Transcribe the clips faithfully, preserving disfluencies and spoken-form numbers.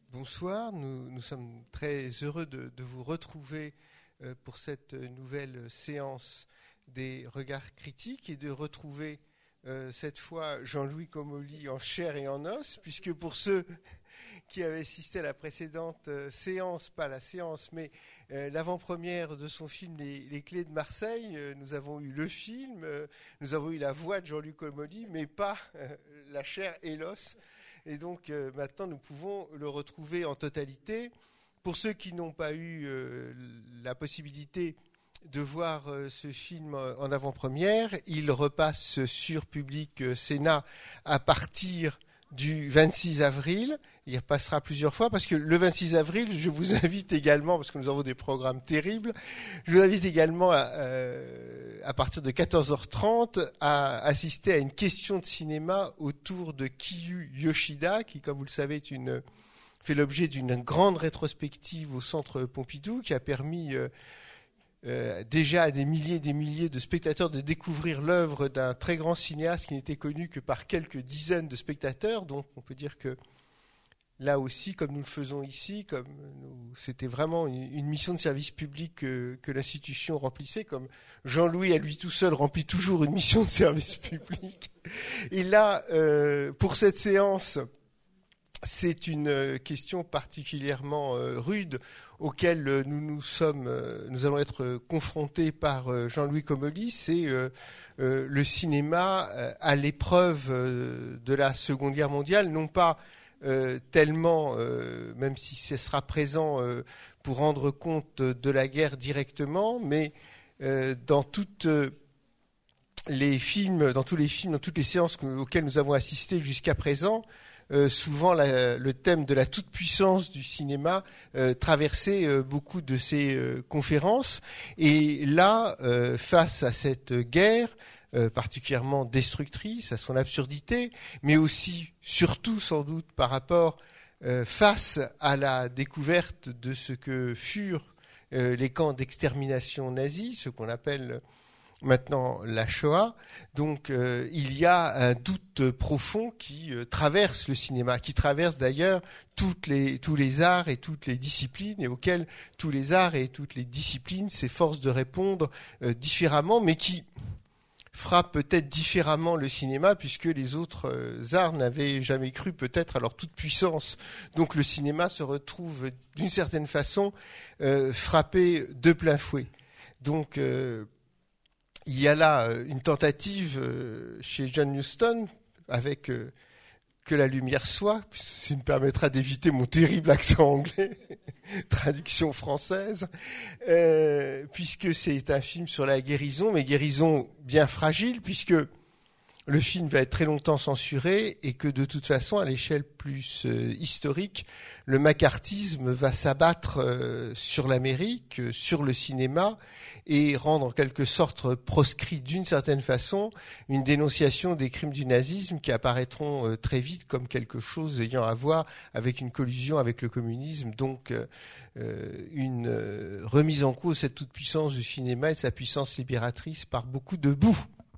bonsoir, nous, nous sommes très heureux de, de vous retrouver euh, pour cette nouvelle séance des regards critiques et de retrouver euh, cette fois Jean-Louis Comolli en chair et en os, puisque pour ceux qui avaient assisté à la précédente euh, séance, pas la séance, mais euh, l'avant-première de son film Les, Les Clés de Marseille, euh, nous avons eu le film, euh, nous avons eu la voix de Jean-Louis Comolli, mais pas euh, la chair et l'os. Et donc euh, maintenant, nous pouvons le retrouver en totalité. Pour ceux qui n'ont pas eu euh, la possibilité de voir euh, ce film en avant-première, il repasse sur Public euh, Sénat à partir du vingt-six avril. Il repassera plusieurs fois parce que le vingt-six avril, je vous invite également, parce que nous avons des programmes terribles, je vous invite également à, euh, à partir de quatorze heures trente à assister à une question de cinéma autour de Kiyu Yoshida, qui, comme vous le savez, est une, fait l'objet d'une grande rétrospective au Centre Pompidou, qui a permis euh, Euh, déjà à des milliers et des milliers de spectateurs de découvrir l'œuvre d'un très grand cinéaste qui n'était connu que par quelques dizaines de spectateurs. Donc on peut dire que là aussi, comme nous le faisons ici, comme nous, c'était vraiment une, une mission de service public que, que l'institution remplissait, comme Jean-Louis à lui tout seul remplit toujours une mission de service public. Et là, euh, pour cette séance, c'est une question particulièrement euh, rude auquel euh, nous nous sommes, euh, nous allons être confrontés par euh, Jean-Louis Comolli. C'est euh, euh, le cinéma euh, à l'épreuve euh, de la Seconde Guerre mondiale, non pas euh, tellement, euh, même si ce sera présent euh, pour rendre compte de la guerre directement, mais euh, dans toutes les films, dans tous les films, dans toutes les séances auxquelles nous avons assisté jusqu'à présent. Euh, souvent la, le thème de la toute-puissance du cinéma euh, traversait euh, beaucoup de ces euh, conférences. Et là, euh, face à cette guerre euh, particulièrement destructrice, à son absurdité, mais aussi, surtout sans doute par rapport, euh, face à la découverte de ce que furent euh, les camps d'extermination nazis, ce qu'on appelle maintenant la Shoah. Donc euh, il y a un doute profond qui euh, traverse le cinéma, qui traverse d'ailleurs toutes les, tous les arts et toutes les disciplines, et auxquels tous les arts et toutes les disciplines s'efforcent de répondre euh, différemment, mais qui frappe peut-être différemment le cinéma, puisque les autres euh, arts n'avaient jamais cru peut-être à leur toute puissance. Donc le cinéma se retrouve d'une certaine façon euh, frappé de plein fouet. Donc euh, il y a là une tentative chez John Huston avec Que la lumière soit, ça me permettra d'éviter mon terrible accent anglais, traduction française, euh, puisque c'est un film sur la guérison, mais guérison bien fragile, puisque le film va être très longtemps censuré et que de toute façon, à l'échelle plus euh, historique, le macartisme va s'abattre euh, sur l'Amérique, euh, sur le cinéma, et rendre en quelque sorte proscrit d'une certaine façon une dénonciation des crimes du nazisme qui apparaîtront euh, très vite comme quelque chose ayant à voir avec une collusion avec le communisme, donc euh, une euh, remise en cause de cette toute-puissance du cinéma et de sa puissance libératrice par beaucoup de boue.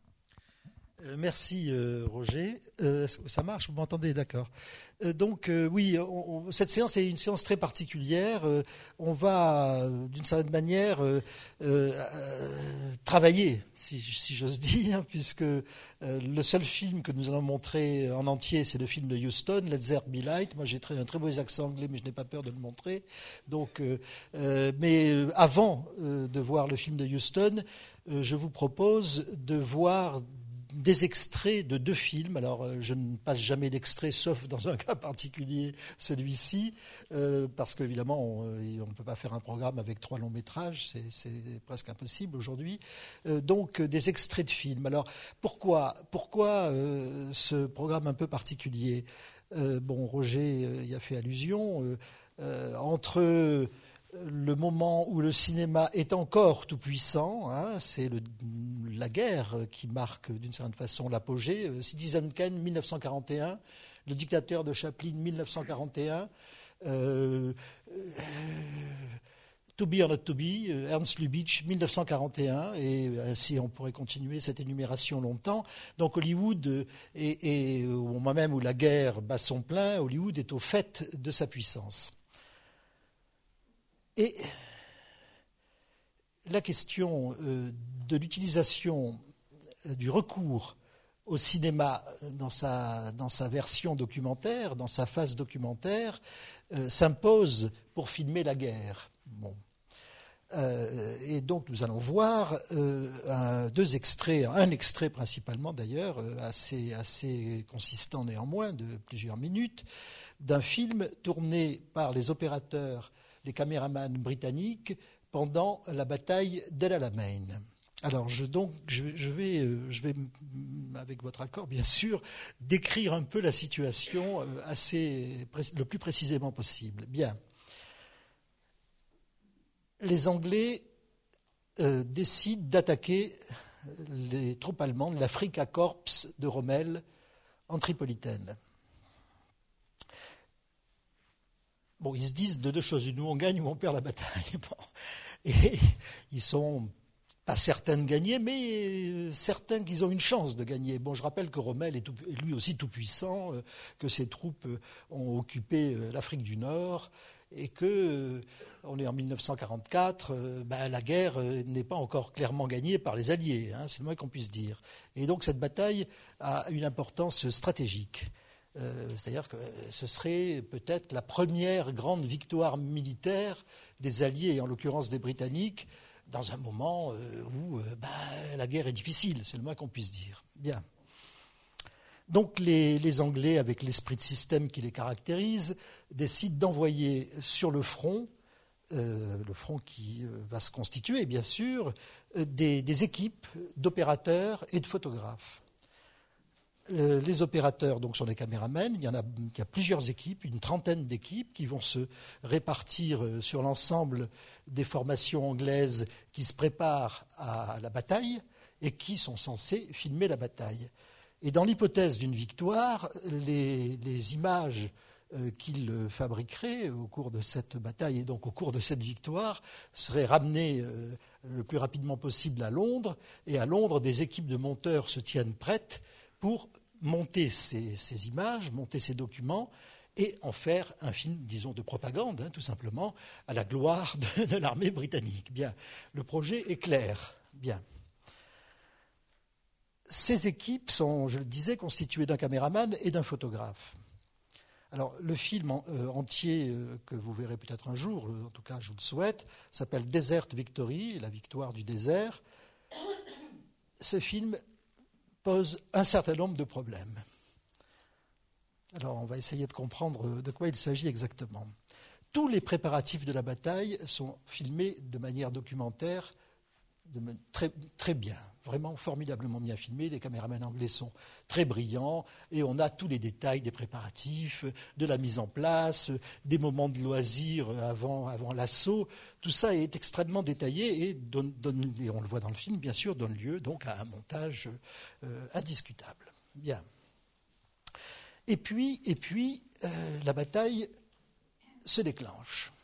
Merci euh, Roger. Euh, ça marche, vous m'entendez, d'accord. Euh, donc euh, oui, on, on, cette séance est une séance très particulière. Euh, on va, euh, d'une certaine manière, euh, euh, travailler, si, si j'ose dire, puisque euh, le seul film que nous allons montrer en entier, c'est le film de Huston, Let There Be Light. Moi, j'ai très, un très beau accent anglais, mais je n'ai pas peur de le montrer. Donc, euh, euh, mais avant euh, de voir le film de Huston, euh, je vous propose de voir des extraits de deux films. Alors, euh, je ne passe jamais d'extrait, sauf dans un cas particulier, celui-ci, euh, parce qu'évidemment, on ne peut pas faire un programme avec trois longs métrages, c'est, c'est presque impossible aujourd'hui. Euh, donc, euh, des extraits de films. Alors, pourquoi, pourquoi euh, ce programme un peu particulier ? euh, Bon, Roger euh, y a fait allusion. Euh, euh, entre le moment où le cinéma est encore tout puissant, hein, c'est le, la guerre qui marque d'une certaine façon l'apogée. Citizen Kane, mille neuf cent quarante et un, Le dictateur de Chaplin, mille neuf cent quarante et un, euh, euh, To Be or Not To Be, Ernst Lubitsch, mille neuf cent quarante et un, et ainsi on pourrait continuer cette énumération longtemps. Donc Hollywood, est, est, au moment même où la guerre bat son plein, Hollywood est au fait de sa puissance. Et la question de l'utilisation du recours au cinéma dans sa, dans sa version documentaire, dans sa phase documentaire, euh, s'impose pour filmer la guerre. Bon. Euh, et donc nous allons voir euh, un, deux extraits, un extrait principalement d'ailleurs, euh, assez, assez consistant néanmoins, de plusieurs minutes, d'un film tourné par les opérateurs, les caméramans britanniques pendant la bataille d'El Alamein. Alors, je, donc, je, je, vais, je vais, avec votre accord, bien sûr, décrire un peu la situation assez, le plus précisément possible. Bien. Les Anglais euh, décident d'attaquer les troupes allemandes, l'Afrika Korps de Rommel, en Tripolitaine. Bon, ils se disent de deux choses, une, ou on gagne ou on perd la bataille. Bon. Et ils sont pas certains de gagner, mais certains qu'ils ont une chance de gagner. Bon, je rappelle que Rommel est, tout, est lui aussi tout puissant, euh, que ses troupes ont occupé euh, l'Afrique du Nord et que, euh, on est en mille neuf cent quarante-quatre, euh, ben, la guerre euh, n'est pas encore clairement gagnée par les Alliés, hein, c'est le moins qu'on puisse dire. Et donc cette bataille a une importance stratégique. Euh, c'est-à-dire que ce serait peut-être la première grande victoire militaire des Alliés, et en l'occurrence des Britanniques, dans un moment euh, où euh, ben, la guerre est difficile, c'est le moins qu'on puisse dire. Bien. Donc les, les Anglais, avec l'esprit de système qui les caractérise, décident d'envoyer sur le front, euh, le front qui euh, va se constituer bien sûr, euh, des, des équipes d'opérateurs et de photographes. Les opérateurs donc, sont les caméramans. Il y en a, il y a plusieurs équipes, une trentaine d'équipes qui vont se répartir sur l'ensemble des formations anglaises qui se préparent à la bataille et qui sont censées filmer la bataille. Et dans l'hypothèse d'une victoire, les, les images euh, qu'ils fabriqueraient au cours de cette bataille et donc au cours de cette victoire seraient ramenées euh, le plus rapidement possible à Londres. Et à Londres, des équipes de monteurs se tiennent prêtes pour monter ces, ces images, monter ces documents et en faire un film, disons, de propagande, hein, tout simplement, à la gloire de, de l'armée britannique. Bien, le projet est clair. Bien. Ces équipes sont, je le disais, constituées d'un caméraman et d'un photographe. Alors, le film en, euh, entier, euh, que vous verrez peut-être un jour, en tout cas je vous le souhaite, s'appelle Desert Victory, la victoire du désert. Ce film pose un certain nombre de problèmes. Alors, on va essayer de comprendre de quoi il s'agit exactement. Tous les préparatifs de la bataille sont filmés de manière documentaire, de, très, très bien, vraiment formidablement bien filmés. Les caméramans anglais sont très brillants et on a tous les détails des préparatifs, de la mise en place, des moments de loisirs avant, avant l'assaut. Tout ça est extrêmement détaillé et, donne, donne, et on le voit dans le film, bien sûr, donne lieu donc à un montage euh, indiscutable. Bien. Et puis, et puis euh, la bataille se déclenche.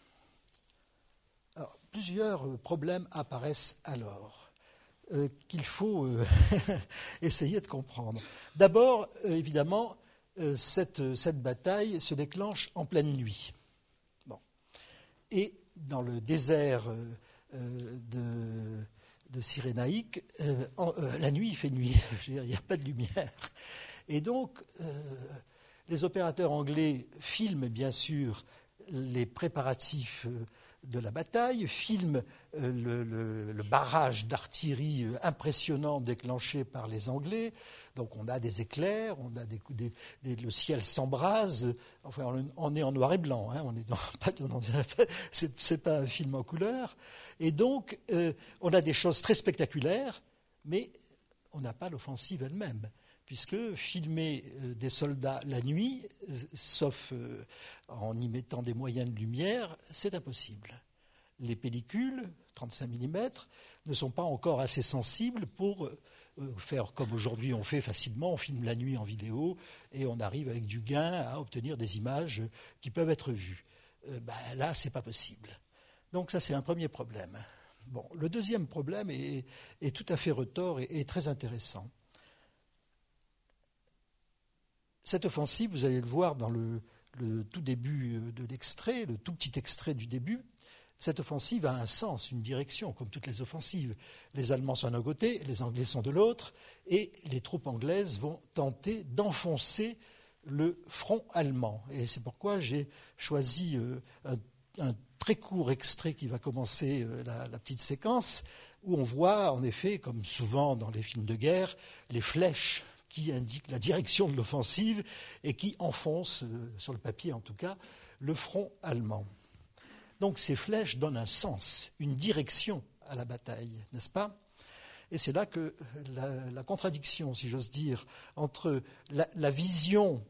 Alors, plusieurs problèmes apparaissent alors euh, qu'il faut euh, essayer de comprendre. D'abord, euh, évidemment, euh, cette, cette bataille se déclenche en pleine nuit. Bon. Et dans le désert euh, de, de Cyrénaïque, euh, en, euh, la nuit, il fait nuit. Je veux dire, il n'y a pas de lumière. Et donc, euh, les opérateurs anglais filment, bien sûr, les préparatifs de la bataille, filment le, le, le barrage d'artillerie impressionnant déclenché par les Anglais. Donc on a des éclairs, on a des, des, des, le ciel s'embrase. Enfin, on, on est en noir et blanc. Hein, on est dans, pas, dans, c'est, c'est pas un film en couleur. Et donc euh, on a des choses très spectaculaires, mais on n'a pas l'offensive elle-même, puisque filmer des soldats la nuit, sauf en y mettant des moyens de lumière, c'est impossible. Les pellicules, trente-cinq millimètres, ne sont pas encore assez sensibles pour faire comme aujourd'hui on fait facilement, on filme la nuit en vidéo et on arrive avec du gain à obtenir des images qui peuvent être vues. Ben là, ce n'est pas possible. Donc ça, c'est un premier problème. Bon, le deuxième problème est, est tout à fait retors et, et très intéressant. Cette offensive, vous allez le voir dans le, le tout début de l'extrait, le tout petit extrait du début, cette offensive a un sens, une direction, comme toutes les offensives. Les Allemands sont d'un côté, les Anglais sont de l'autre, et les troupes anglaises vont tenter d'enfoncer le front allemand. Et c'est pourquoi j'ai choisi un, un très court extrait qui va commencer la, la petite séquence, où on voit, en effet, comme souvent dans les films de guerre, les flèches qui indiquent la direction de l'offensive et qui enfoncent, sur le papier en tout cas, le front allemand. Donc ces flèches donnent un sens, une direction à la bataille, n'est-ce pas ? Et c'est là que la, la contradiction, si j'ose dire, entre la, la vision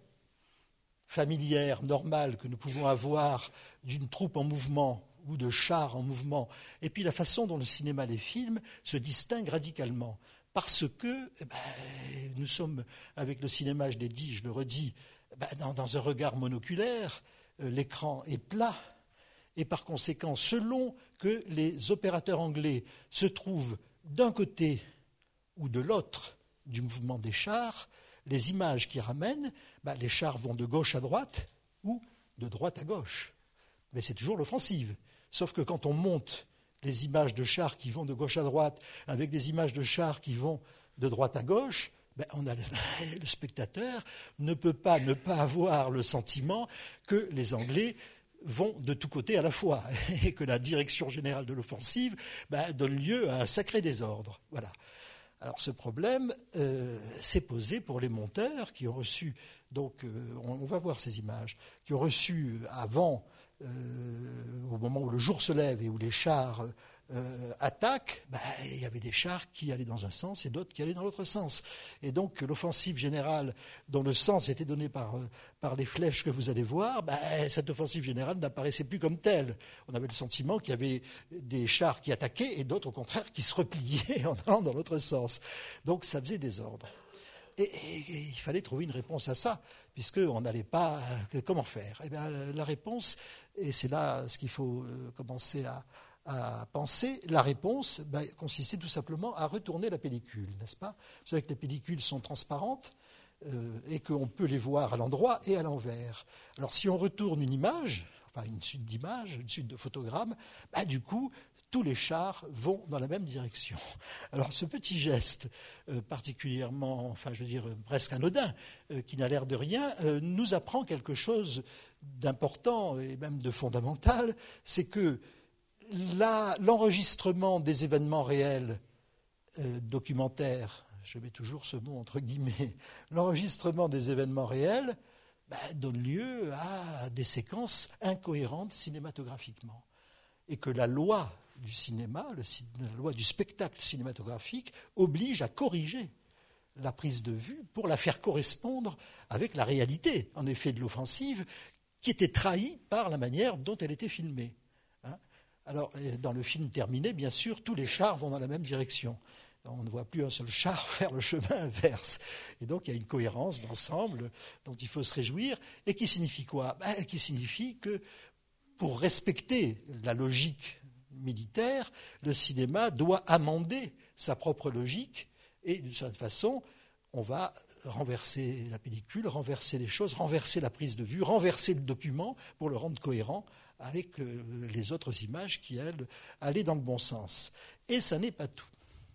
familière, normale que nous pouvons avoir d'une troupe en mouvement ou de chars en mouvement, et puis la façon dont le cinéma, les films, se distinguent radicalement. Parce que eh ben, nous sommes, avec le cinéma, je l'ai dit, je le redis, eh ben, dans, dans un regard monoculaire, euh, l'écran est plat, et par conséquent, selon que les opérateurs anglais se trouvent d'un côté ou de l'autre du mouvement des chars, les images qui ramènent, ben, les chars vont de gauche à droite ou de droite à gauche. Mais c'est toujours l'offensive. Sauf que quand on monte les images de chars qui vont de gauche à droite avec des images de chars qui vont de droite à gauche, ben on a le, le spectateur ne peut pas ne pas avoir le sentiment que les Anglais vont de tous côtés à la fois et que la direction générale de l'offensive ben, donne lieu à un sacré désordre. Voilà. Alors ce problème euh, s'est posé pour les monteurs qui ont reçu, donc euh, on, on va voir ces images, qui ont reçu avant, euh, au moment où le jour se lève et où les chars euh, attaquent, ben, il y avait des chars qui allaient dans un sens et d'autres qui allaient dans l'autre sens. Et donc l'offensive générale, dont le sens était donné par, par les flèches que vous allez voir, ben, cette offensive générale n'apparaissait plus comme telle. On avait le sentiment qu'il y avait des chars qui attaquaient et d'autres au contraire qui se repliaient en allant dans l'autre sens. Donc ça faisait désordre. Et, et, et il fallait trouver une réponse à ça, puisqu'on n'allait pas... Euh, comment faire ? Eh bien, la réponse, et c'est là ce qu'il faut euh, commencer à, à penser, la réponse ben, consistait tout simplement à retourner la pellicule, n'est-ce pas ? Vous savez que les pellicules sont transparentes euh, et qu'on peut les voir à l'endroit et à l'envers. Alors si on retourne une image, enfin une suite d'images, une suite de photogrammes, ben, du coup... tous les chars vont dans la même direction. Alors ce petit geste euh, particulièrement, enfin je veux dire presque anodin, euh, qui n'a l'air de rien, euh, nous apprend quelque chose d'important et même de fondamental, c'est que la, l'enregistrement des événements réels euh, documentaires, je mets toujours ce mot entre guillemets, l'enregistrement des événements réels ben, donne lieu à des séquences incohérentes cinématographiquement. Et que la loi du cinéma, le, la loi du spectacle cinématographique, oblige à corriger la prise de vue pour la faire correspondre avec la réalité, en effet, de l'offensive, qui était trahie par la manière dont elle était filmée. Hein ? Alors, dans le film terminé, bien sûr, tous les chars vont dans la même direction. On ne voit plus un seul char faire le chemin inverse. Et donc, il y a une cohérence d'ensemble dont il faut se réjouir, et qui signifie quoi ? Ben, qui signifie que pour respecter la logique militaire, le cinéma doit amender sa propre logique et d'une certaine façon, on va renverser la pellicule, renverser les choses, renverser la prise de vue, renverser le document pour le rendre cohérent avec les autres images qui, elles, allaient dans le bon sens. Et ça n'est pas tout.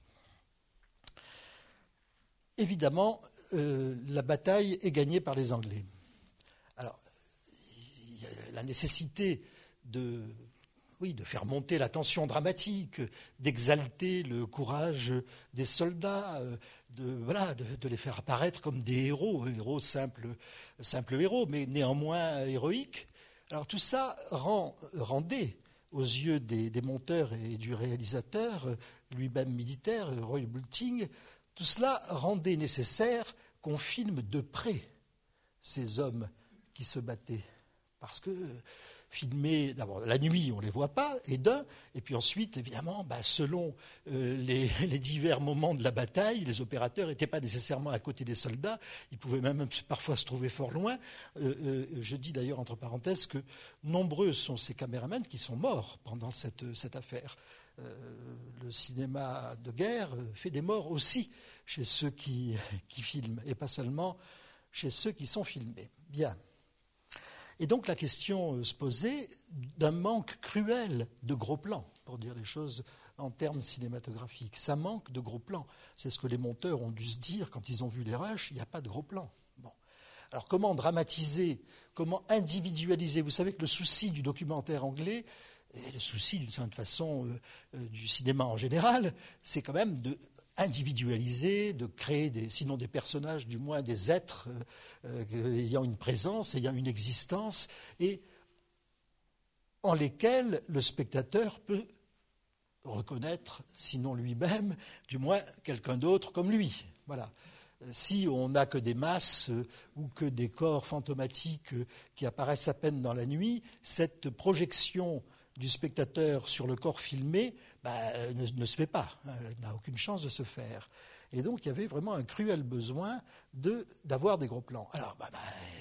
Évidemment, euh, la bataille est gagnée par les Anglais. Alors, il y a la nécessité de, oui, de faire monter la tension dramatique, d'exalter le courage des soldats, de, voilà, de, de les faire apparaître comme des héros, héros simples, simples héros, mais néanmoins héroïques. Alors tout ça rend, rendait, aux yeux des, des monteurs et du réalisateur, lui-même militaire, Roy Bulting, tout cela rendait nécessaire qu'on filme de près ces hommes qui se battaient. Parce que filmés, d'abord la nuit, on ne les voit pas, et d'un, et puis ensuite, évidemment, bah, selon euh, les, les divers moments de la bataille, les opérateurs n'étaient pas nécessairement à côté des soldats, ils pouvaient même parfois se trouver fort loin. Euh, euh, je dis d'ailleurs, entre parenthèses, que nombreux sont ces caméramans qui sont morts pendant cette, cette affaire. Euh, le cinéma de guerre fait des morts aussi chez ceux qui, qui filment, et pas seulement chez ceux qui sont filmés. Bien. Et donc la question se posait d'un manque cruel de gros plans, pour dire les choses en termes cinématographiques. Ça manque de gros plans. C'est ce que les monteurs ont dû se dire quand ils ont vu les rushs, il n'y a pas de gros plans. Bon. Alors comment dramatiser, comment individualiser? Vous savez que le souci du documentaire anglais, et le souci d'une certaine façon euh, euh, du cinéma en général, c'est quand même de individualiser, de créer des, sinon des personnages, du moins des êtres euh, euh, ayant une présence, ayant une existence, et en lesquels le spectateur peut reconnaître, sinon lui-même, du moins quelqu'un d'autre comme lui. Voilà. Si on n'a que des masses euh, ou que des corps fantomatiques euh, qui apparaissent à peine dans la nuit, cette projection du spectateur sur le corps filmé bah, ne, ne se fait pas, hein, n'a aucune chance de se faire. Et donc il y avait vraiment un cruel besoin de, d'avoir des gros plans. Alors bah, bah,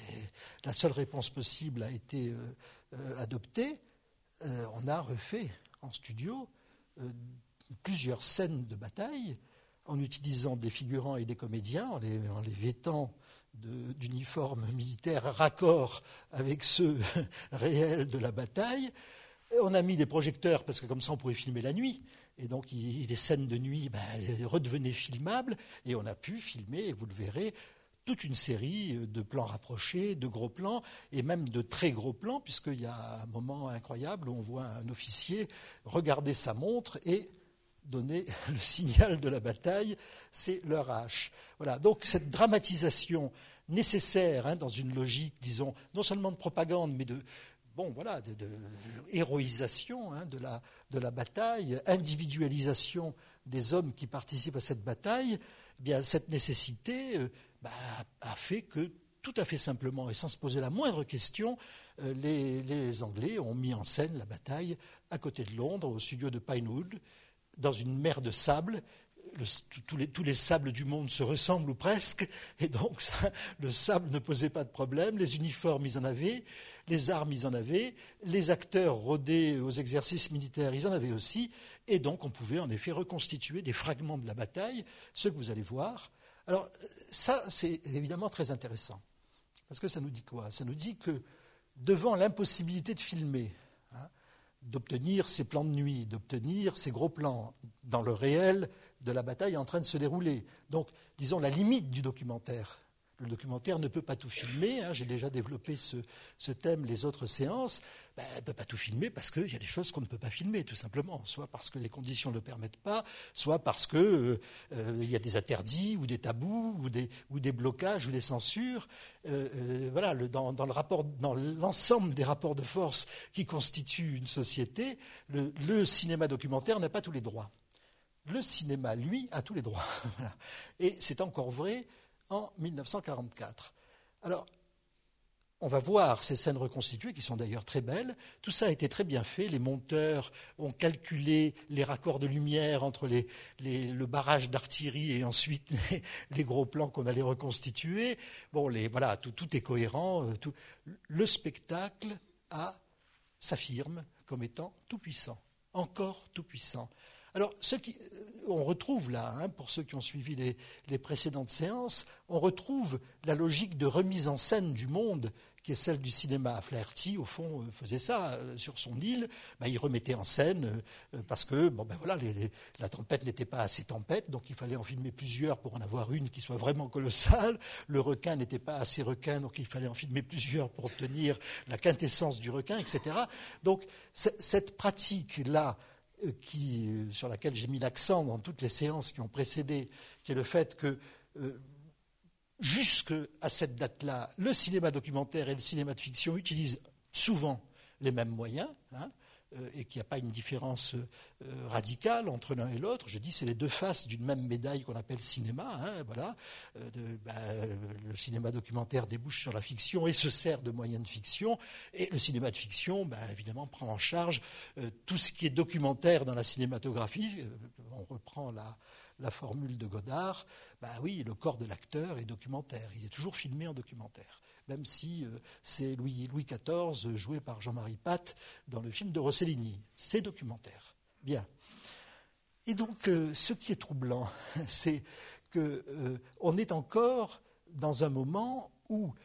la seule réponse possible a été euh, euh, adoptée. Euh, on a refait en studio euh, plusieurs scènes de bataille en utilisant des figurants et des comédiens, en les, en les vêtant de, d'uniformes militaires raccord avec ceux réels de la bataille. On a mis des projecteurs, parce que comme ça on pouvait filmer la nuit, et donc il, les scènes de nuit ben, redevenaient filmables, et on a pu filmer, et vous le verrez, toute une série de plans rapprochés, de gros plans, et même de très gros plans, puisqu'il y a un moment incroyable où on voit un officier regarder sa montre et donner le signal de la bataille, c'est l'heure H. Voilà, donc cette dramatisation nécessaire hein, dans une logique, disons, non seulement de propagande, mais de... Bon, voilà, de, de, de héroïsation hein, de, la, de la bataille, individualisation des hommes qui participent à cette bataille, eh bien, cette nécessité euh, bah, a fait que, tout à fait simplement et sans se poser la moindre question, euh, les, les Anglais ont mis en scène la bataille à côté de Londres, au studio de Pinewood, dans une mer de sable. Le, tous, les, tous les sables du monde se ressemblent ou presque, et donc ça, le sable ne posait pas de problème, les uniformes, ils en avaient, les armes, ils en avaient, les acteurs rodés aux exercices militaires, ils en avaient aussi, et donc on pouvait en effet reconstituer des fragments de la bataille, ce que vous allez voir. Alors ça, c'est évidemment très intéressant, parce que ça nous dit quoi? Ça nous dit que devant l'impossibilité de filmer, hein, d'obtenir ces plans de nuit, d'obtenir ces gros plans dans le réel de la bataille en train de se dérouler. Donc, disons, la limite du documentaire. Le documentaire ne peut pas tout filmer. Hein, j'ai déjà développé ce, ce thème les autres séances. Ben, elle ne peut pas tout filmer parce qu'il y a des choses qu'on ne peut pas filmer, tout simplement. Soit parce que les conditions ne le permettent pas, soit parce qu'il euh, euh, y a des interdits ou des tabous ou des, ou des blocages ou des censures. Euh, euh, voilà, le, dans, dans, le rapport, dans l'ensemble des rapports de force qui constituent une société, le, le cinéma documentaire n'a pas tous les droits. Le cinéma, lui, a tous les droits. Voilà. Et c'est encore vrai en mille neuf cent quarante-quatre. Alors, on va voir ces scènes reconstituées, qui sont d'ailleurs très belles. Tout ça a été très bien fait. Les monteurs ont calculé les raccords de lumière entre les, les, le barrage d'artillerie et ensuite les, les gros plans qu'on allait reconstituer. Bon, les, voilà, tout, tout est cohérent. Tout. Le spectacle a, s'affirme comme étant tout-puissant, encore tout-puissant. Alors, ce qui, on retrouve là, hein, pour ceux qui ont suivi les, les précédentes séances, on retrouve la logique de remise en scène du monde qui est celle du cinéma. Flaherty, au fond, faisait ça euh, sur son île. Ben, il remettait en scène euh, parce que bon, ben, voilà, les, les, la tempête n'était pas assez tempête, donc il fallait en filmer plusieurs pour en avoir une qui soit vraiment colossale. Le requin n'était pas assez requin, donc il fallait en filmer plusieurs pour obtenir la quintessence du requin, et cetera. Donc cette pratique-là, Qui, sur laquelle j'ai mis l'accent dans toutes les séances qui ont précédé, qui est le fait que euh, jusqu'à cette date-là, le cinéma documentaire et le cinéma de fiction utilisent souvent les mêmes moyens, hein, euh, et qu'il n'y a pas une différence euh, radicale entre l'un et l'autre. Je dis c'est les deux faces d'une même médaille qu'on appelle cinéma. Hein, voilà. euh, de, bah, le cinéma documentaire débouche sur la fiction et se sert de moyens de fiction, et le cinéma de fiction, bah, évidemment, prend en charge euh, tout ce qui est documentaire dans la cinématographie. Euh, on reprend la, la formule de Godard. Bah oui, le corps de l'acteur est documentaire. Il est toujours filmé en documentaire. Même si euh, c'est Louis, Louis quatorze, joué par Jean-Marie Pat, dans le film de Rossellini. C'est documentaire. Bien. Et donc, euh, ce qui est troublant, c'est qu'on euh, est encore dans un moment où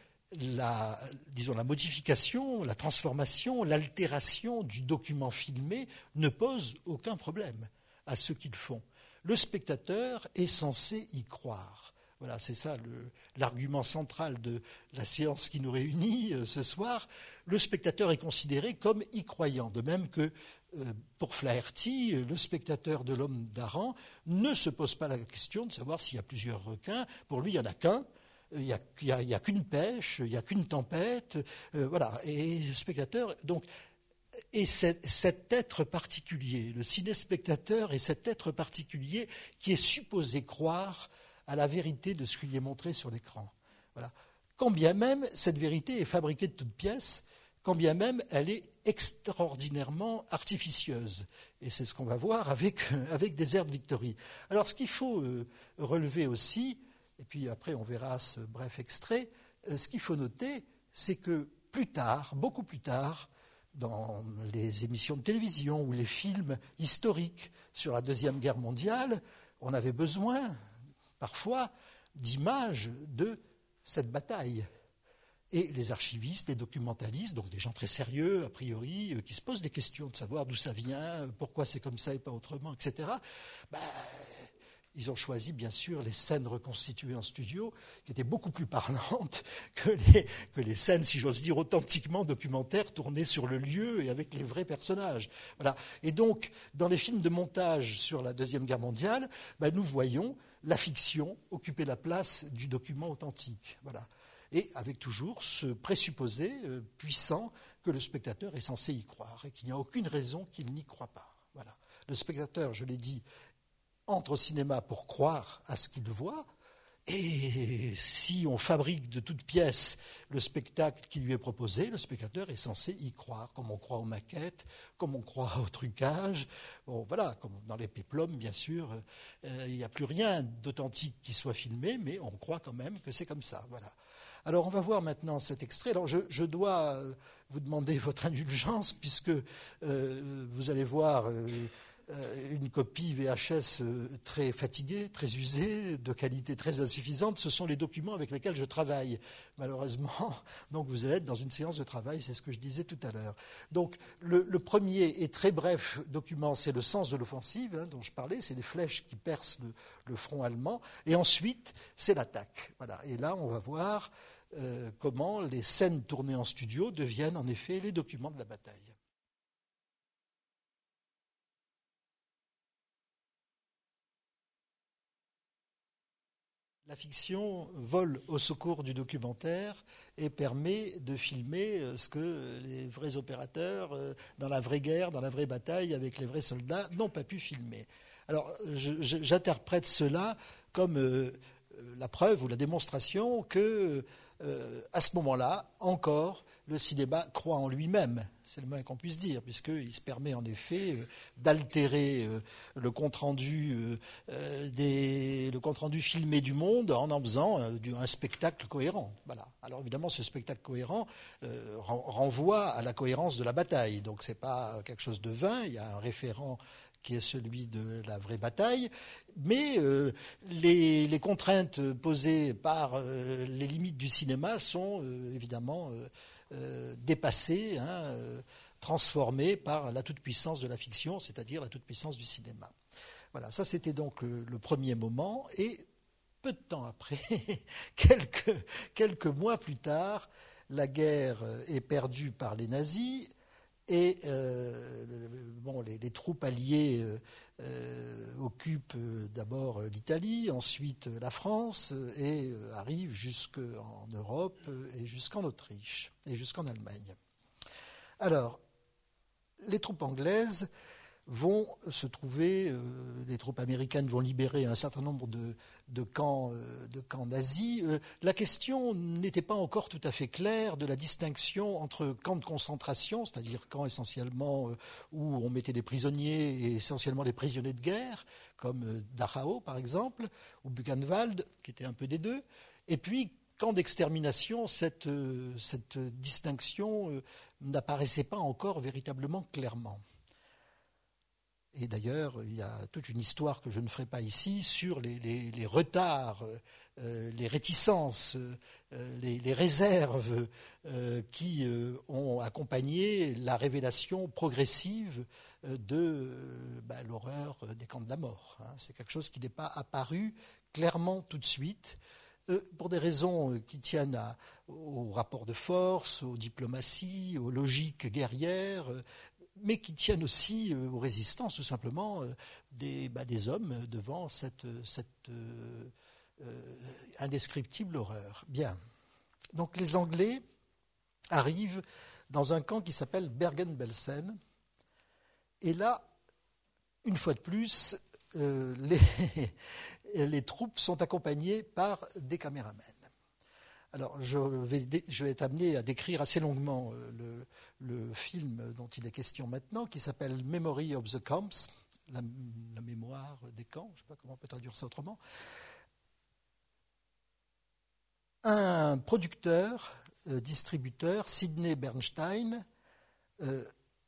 la, disons, la modification, la transformation, l'altération du document filmé ne pose aucun problème à ceux qui le font. Le spectateur est censé y croire. Voilà, c'est ça le, l'argument central de la séance qui nous réunit euh, ce soir. Le spectateur est considéré comme y croyant, de même que euh, pour Flaherty, le spectateur de l'homme d'Aran ne se pose pas la question de savoir s'il y a plusieurs requins. Pour lui, il n'y en a qu'un. Il n'y a, il y a, il y a qu'une pêche, il n'y a qu'une tempête. Euh, voilà. Et le spectateur, donc, et cet, cet être particulier, le ciné-spectateur est cet être particulier qui est supposé croire à la vérité de ce qui est montré sur l'écran. Voilà. Quand bien même cette vérité est fabriquée de toutes pièces, quand bien même elle est extraordinairement artificieuse. Et c'est ce qu'on va voir avec, avec Désert Victory. Alors ce qu'il faut euh, relever aussi, et puis après on verra ce bref extrait, euh, ce qu'il faut noter, c'est que plus tard, beaucoup plus tard, dans les émissions de télévision ou les films historiques sur la Deuxième Guerre mondiale, on avait besoin parfois d'images de cette bataille. Et les archivistes, les documentalistes, donc des gens très sérieux, a priori, euh, qui se posent des questions de savoir d'où ça vient, pourquoi c'est comme ça et pas autrement, et cetera, ben, ils ont choisi, bien sûr, les scènes reconstituées en studio, qui étaient beaucoup plus parlantes que les, que les scènes, si j'ose dire, authentiquement documentaires, tournées sur le lieu et avec les vrais personnages. Voilà. Et donc, dans les films de montage sur la Deuxième Guerre mondiale, ben, nous voyons la fiction occuper la place du document authentique. Voilà. Et avec toujours ce présupposé euh, puissant que le spectateur est censé y croire et qu'il n'y a aucune raison qu'il n'y croit pas. Voilà. Le spectateur, je l'ai dit, entre au cinéma pour croire à ce qu'il voit, et si on fabrique de toutes pièces le spectacle qui lui est proposé, le spectateur est censé y croire, comme on croit aux maquettes, comme on croit au trucage. Bon, voilà, comme dans les péplums, bien sûr, euh, il n'y a plus rien d'authentique qui soit filmé, mais on croit quand même que c'est comme ça. Voilà. Alors, on va voir maintenant cet extrait. Alors, je, je dois vous demander votre indulgence, puisque euh, vous allez voir euh, une copie V H S très fatiguée, très usée, de qualité très insuffisante. Ce sont les documents avec lesquels je travaille, malheureusement. Donc, vous allez être dans une séance de travail, c'est ce que je disais tout à l'heure. Donc, le, le premier et très bref document, c'est le sens de l'offensive, hein, dont je parlais. C'est les flèches qui percent le, le front allemand. Et ensuite, c'est l'attaque. Voilà. Et là, on va voir Euh, comment les scènes tournées en studio deviennent en effet les documents de la bataille. La fiction vole au secours du documentaire et permet de filmer ce que les vrais opérateurs, dans la vraie guerre, dans la vraie bataille, avec les vrais soldats, n'ont pas pu filmer. Alors, je, je, j'interprète cela comme euh, la preuve ou la démonstration que Euh, à ce moment-là, encore, le cinéma croit en lui-même, c'est le moins qu'on puisse dire, puisqu'il se permet en effet euh, d'altérer euh, le compte-rendu euh, des, le compte-rendu filmé du monde en en faisant euh, du, un spectacle cohérent. Voilà. Alors évidemment, ce spectacle cohérent euh, renvoie à la cohérence de la bataille, donc ce n'est pas quelque chose de vain, il y a un référent qui est celui de la vraie bataille, mais euh, les, les contraintes posées par euh, les limites du cinéma sont euh, évidemment euh, euh, dépassées, hein, euh, transformées par la toute-puissance de la fiction, c'est-à-dire la toute-puissance du cinéma. Voilà, ça c'était donc le, le premier moment, et peu de temps après, quelques, quelques mois plus tard, la guerre est perdue par les nazis. Et euh, bon, les, les troupes alliées euh, euh, occupent euh, d'abord l'Italie, ensuite la France, et euh, arrivent jusqu'en Europe et jusqu'en Autriche et jusqu'en Allemagne. Alors, les troupes anglaises vont se trouver, euh, les troupes américaines vont libérer un certain nombre de, de, camps, euh, de camps nazis. Euh, la question n'était pas encore tout à fait claire de la distinction entre camps de concentration, c'est-à-dire camps essentiellement euh, où on mettait des prisonniers et essentiellement des prisonniers de guerre, comme euh, Dachau par exemple, ou Buchenwald, qui était un peu des deux, et puis camps d'extermination. Cette, euh, cette distinction euh, n'apparaissait pas encore véritablement clairement. Et d'ailleurs, il y a toute une histoire que je ne ferai pas ici sur les, les, les retards, euh, les réticences, euh, les, les réserves euh, qui euh, ont accompagné la révélation progressive euh, de euh, bah, l'horreur des camps de la mort. Hein. C'est quelque chose qui n'est pas apparu clairement tout de suite, euh, pour des raisons qui tiennent à, au rapport de force, aux diplomaties, aux logiques guerrières, euh, mais qui tiennent aussi euh, aux résistances, tout simplement, euh, des, bah, des hommes devant cette, cette euh, euh, indescriptible horreur. Bien. Donc les Anglais arrivent dans un camp qui s'appelle Bergen-Belsen, et là, une fois de plus, euh, les, les troupes sont accompagnées par des caméramens. Alors, je vais, je vais être amené à décrire assez longuement le, le film dont il est question maintenant, qui s'appelle Memory of the Camps, la, la mémoire des camps, je ne sais pas comment on peut traduire ça autrement. Un producteur, euh, distributeur, Sidney Bernstein, euh,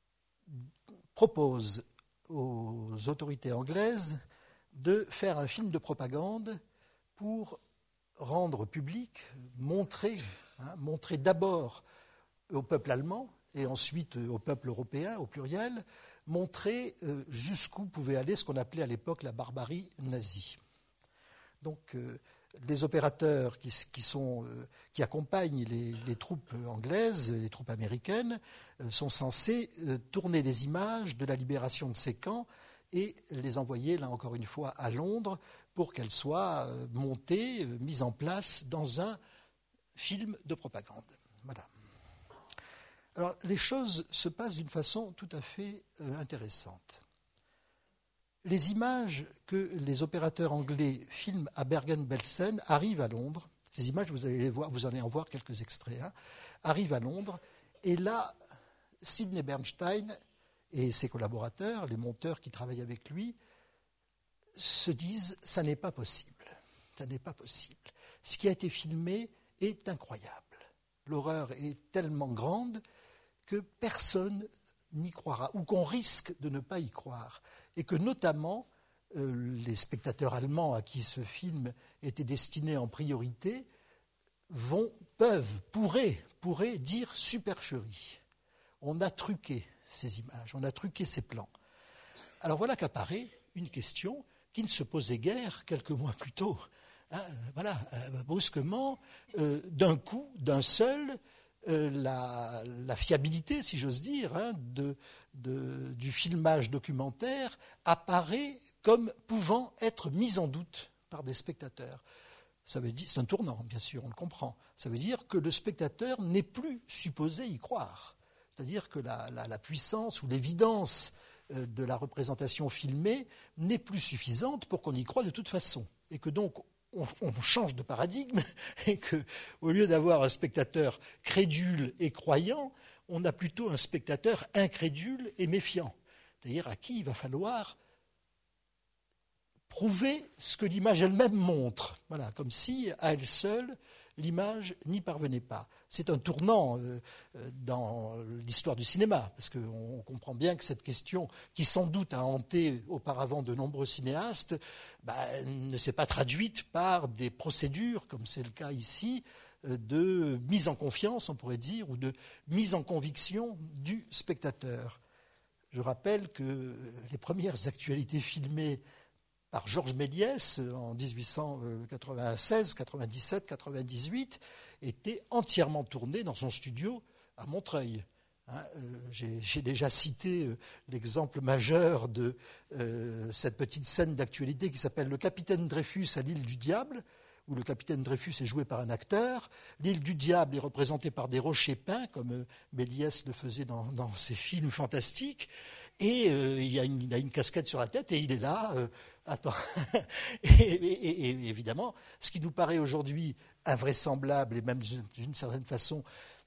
propose aux autorités anglaises de faire un film de propagande pour rendre public, montrer, hein, montrer d'abord au peuple allemand et ensuite au peuple européen au pluriel, montrer euh, jusqu'où pouvait aller ce qu'on appelait à l'époque la barbarie nazie. Donc euh, les opérateurs qui, qui, sont, euh, qui accompagnent les, les troupes anglaises, les troupes américaines, euh, sont censés euh, tourner des images de la libération de ces camps et les envoyer, là encore une fois, à Londres pour qu'elles soient montées, mises en place dans un film de propagande. Voilà. Alors, les choses se passent d'une façon tout à fait euh, intéressante. Les images que les opérateurs anglais filment à Bergen-Belsen arrivent à Londres. Ces images, vous allez les voir, vous allez en voir quelques extraits, hein, arrivent à Londres. Et là, Sidney Bernstein et ses collaborateurs, les monteurs qui travaillent avec lui, se disent « ça n'est pas possible, ça n'est pas possible. Ce qui a été filmé est incroyable. L'horreur est tellement grande que personne n'y croira, ou qu'on risque de ne pas y croire. Et que notamment, euh, les spectateurs allemands à qui ce film était destiné en priorité vont, peuvent, pourraient, pourraient dire supercherie. On a truqué ces images, on a truqué ces plans. » Alors voilà qu'apparaît une question qui ne se posait guère quelques mois plus tôt. Hein, voilà, euh, brusquement, euh, d'un coup, d'un seul, euh, la, la fiabilité, si j'ose dire, hein, de, de, du filmage documentaire apparaît comme pouvant être mise en doute par des spectateurs. Ça veut dire, c'est un tournant, bien sûr, on le comprend. Ça veut dire que le spectateur n'est plus supposé y croire. C'est-à-dire que la, la, la puissance ou l'évidence de la représentation filmée n'est plus suffisante pour qu'on y croie de toute façon. Et que donc, on, on change de paradigme et qu'au lieu d'avoir un spectateur crédule et croyant, on a plutôt un spectateur incrédule et méfiant. C'est-à-dire à qui il va falloir prouver ce que l'image elle-même montre. Voilà, comme si, à elle seule, l'image n'y parvenait pas. C'est un tournant euh, dans l'histoire du cinéma, parce qu'on comprend bien que cette question, qui sans doute a hanté auparavant de nombreux cinéastes, bah, ne s'est pas traduite par des procédures, comme c'est le cas ici, de mise en confiance, on pourrait dire, ou de mise en conviction du spectateur. Je rappelle que les premières actualités filmées par Georges Méliès en dix-huit cent quatre-vingt-seize, quatre-vingt-dix-sept, quatre-vingt-dix-huit, était entièrement tourné dans son studio à Montreuil. Hein, euh, j'ai, j'ai déjà cité euh, l'exemple majeur de euh, cette petite scène d'actualité qui s'appelle « Le capitaine Dreyfus à l'île du diable », où le capitaine Dreyfus est joué par un acteur. L'île du diable est représentée par des rochers peints, comme Méliès le faisait dans, dans ses films fantastiques. Et euh, il, a une, il a une casquette sur la tête et il est là. Euh, attends. et, et, et, et évidemment, ce qui nous paraît aujourd'hui invraisemblable et même d'une certaine façon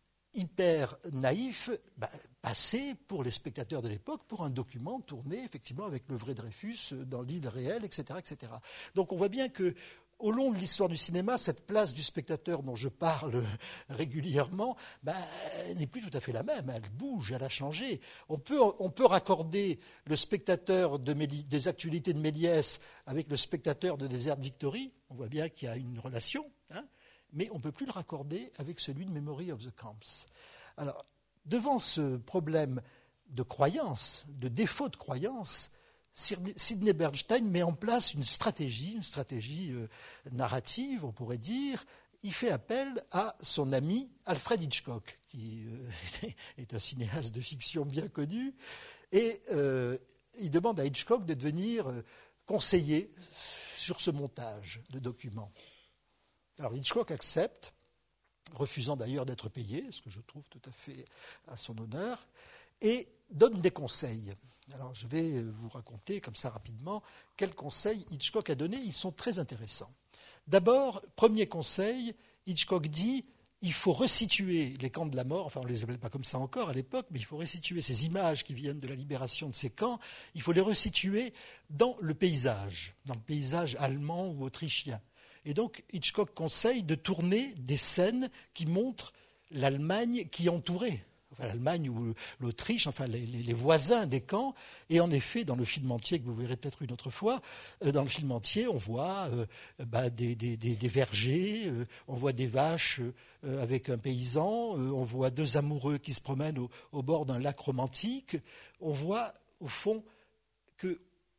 hyper naïf, bah, passé pour les spectateurs de l'époque pour un document tourné effectivement avec le vrai Dreyfus dans l'île réelle, et cetera, et cetera. Donc on voit bien que au long de l'histoire du cinéma, cette place du spectateur dont je parle régulièrement bah, n'est plus tout à fait la même. Elle bouge, elle a changé. On peut, on peut raccorder le spectateur de Méli, des actualités de Méliès avec le spectateur de Desert Victory. On voit bien qu'il y a une relation, hein, mais on ne peut plus le raccorder avec celui de Memory of the Camps. Alors, devant ce problème de croyance, de défaut de croyance, Sidney Bernstein met en place une stratégie, une stratégie euh, narrative, on pourrait dire. Il fait appel à son ami Alfred Hitchcock, qui euh, est un cinéaste de fiction bien connu, et euh, il demande à Hitchcock de devenir euh, conseiller sur ce montage de documents. Alors Hitchcock accepte, refusant d'ailleurs d'être payé, ce que je trouve tout à fait à son honneur, et donne des conseils. Alors je vais vous raconter comme ça rapidement quels conseils Hitchcock a donnés, ils sont très intéressants. D'abord, premier conseil, Hitchcock dit il faut resituer les camps de la mort, enfin on ne les appelait pas comme ça encore à l'époque, mais il faut resituer ces images qui viennent de la libération de ces camps, il faut les resituer dans le paysage, dans le paysage allemand ou autrichien. Et donc Hitchcock conseille de tourner des scènes qui montrent l'Allemagne qui entourait, enfin, l'Allemagne ou l'Autriche, enfin les, les, les voisins des camps. Et en effet, dans le film entier, que vous verrez peut-être une autre fois, euh, dans le film entier, on voit euh, bah, des, des, des, des vergers, euh, on voit des vaches euh, avec un paysan, euh, on voit deux amoureux qui se promènent au, au bord d'un lac romantique. On voit, au fond, que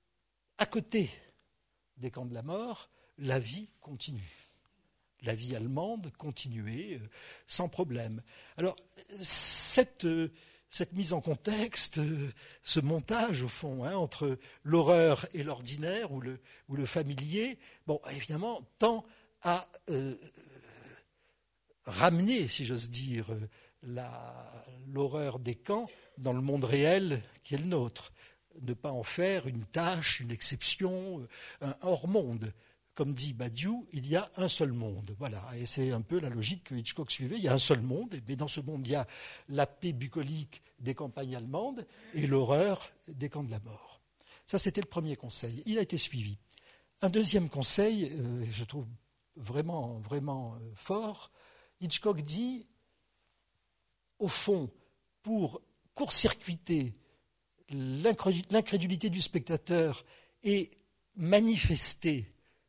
à côté des camps de la mort, la vie continue. La vie allemande continuait euh, sans problème. Alors, cette, euh, cette mise en contexte, euh, ce montage, au fond, hein, entre l'horreur et l'ordinaire ou le, ou le familier, bon, évidemment, tend à euh, ramener, si j'ose dire, la, l'horreur des camps dans le monde réel qui est le nôtre. Ne pas en faire une tâche, une exception, un hors-monde. Comme dit Badiou, il y a un seul monde. Voilà, et c'est un peu la logique que Hitchcock suivait. Il y a un seul monde, mais dans ce monde, il y a la paix bucolique des campagnes allemandes et l'horreur des camps de la mort. Ça, c'était le premier conseil. Il a été suivi. Un deuxième conseil, euh, je trouve vraiment, vraiment euh, fort, Hitchcock dit, au fond, pour court-circuiter l'incrédulité du spectateur et manifester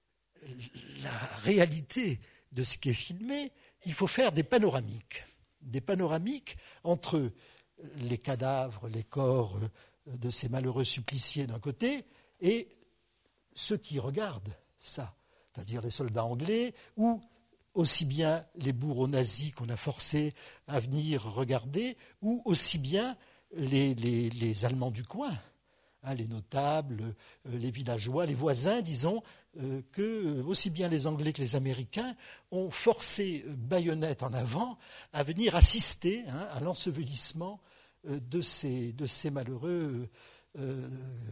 la réalité de ce qui est filmé, il faut faire des panoramiques. Des panoramiques entre les cadavres, les corps de ces malheureux suppliciés d'un côté et ceux qui regardent ça, c'est-à-dire les soldats anglais ou aussi bien les bourreaux nazis qu'on a forcés à venir regarder ou aussi bien les, les, les Allemands du coin, hein, les notables, les villageois, les voisins, disons, Euh, que euh, aussi bien les Anglais que les Américains ont forcé euh, baïonnette en avant à venir assister hein, à l'ensevelissement euh, de, ces, de ces malheureux euh,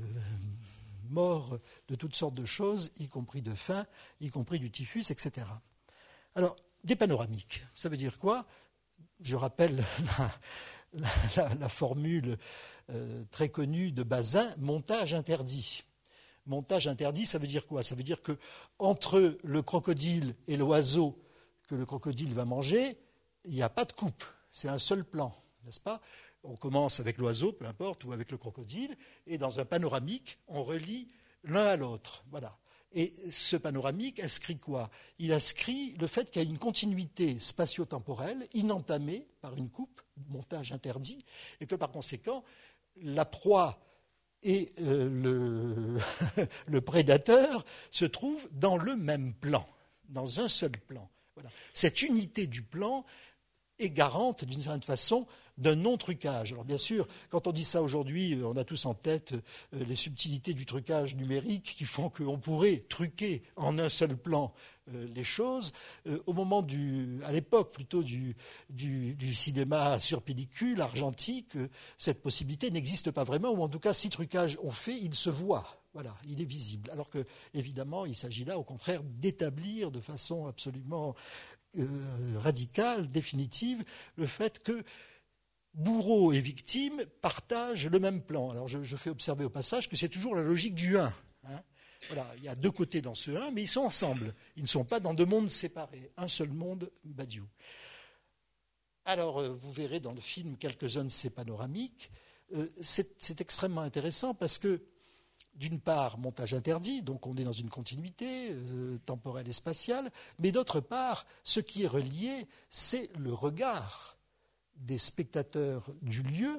morts de toutes sortes de choses, y compris de faim, y compris du typhus, et cetera. Alors, des panoramiques, ça veut dire quoi ? Je rappelle la, la, la, la formule euh, très connue de Bazin, montage interdit. Montage interdit, ça veut dire quoi ? Ça veut dire qu'entre le crocodile et l'oiseau que le crocodile va manger, il n'y a pas de coupe, c'est un seul plan, n'est-ce pas ? On commence avec l'oiseau, peu importe, ou avec le crocodile, et dans un panoramique, on relie l'un à l'autre. Voilà. Et ce panoramique inscrit quoi ? Il inscrit le fait qu'il y a une continuité spatio-temporelle inentamée par une coupe, montage interdit, et que par conséquent, la proie et euh, le, le prédateur se trouvent dans le même plan, dans un seul plan. Voilà. Cette unité du plan est garante, d'une certaine façon, d'un non-trucage. Alors bien sûr, quand on dit ça aujourd'hui, on a tous en tête euh, les subtilités du trucage numérique qui font qu'on pourrait truquer en un seul plan euh, les choses. Euh, au moment du, à l'époque plutôt du, du, du cinéma sur pellicule argentique, euh, cette possibilité n'existe pas vraiment, ou en tout cas, si trucage on fait, il se voit. Voilà, il est visible. Alors que, évidemment, il s'agit là, au contraire, d'établir de façon absolument euh, radicale, définitive, le fait que bourreau et victime partagent le même plan. Alors, je, je fais observer au passage que c'est toujours la logique du un. Hein. Voilà, il y a deux côtés dans ce un, mais ils sont ensemble. Ils ne sont pas dans deux mondes séparés. Un seul monde, Badiou. Alors, euh, vous verrez dans le film quelques-uns de ces panoramiques. Euh, c'est, c'est extrêmement intéressant parce que, d'une part, montage interdit, donc on est dans une continuité euh, temporelle et spatiale, mais d'autre part, ce qui est relié, c'est le regard des spectateurs du lieu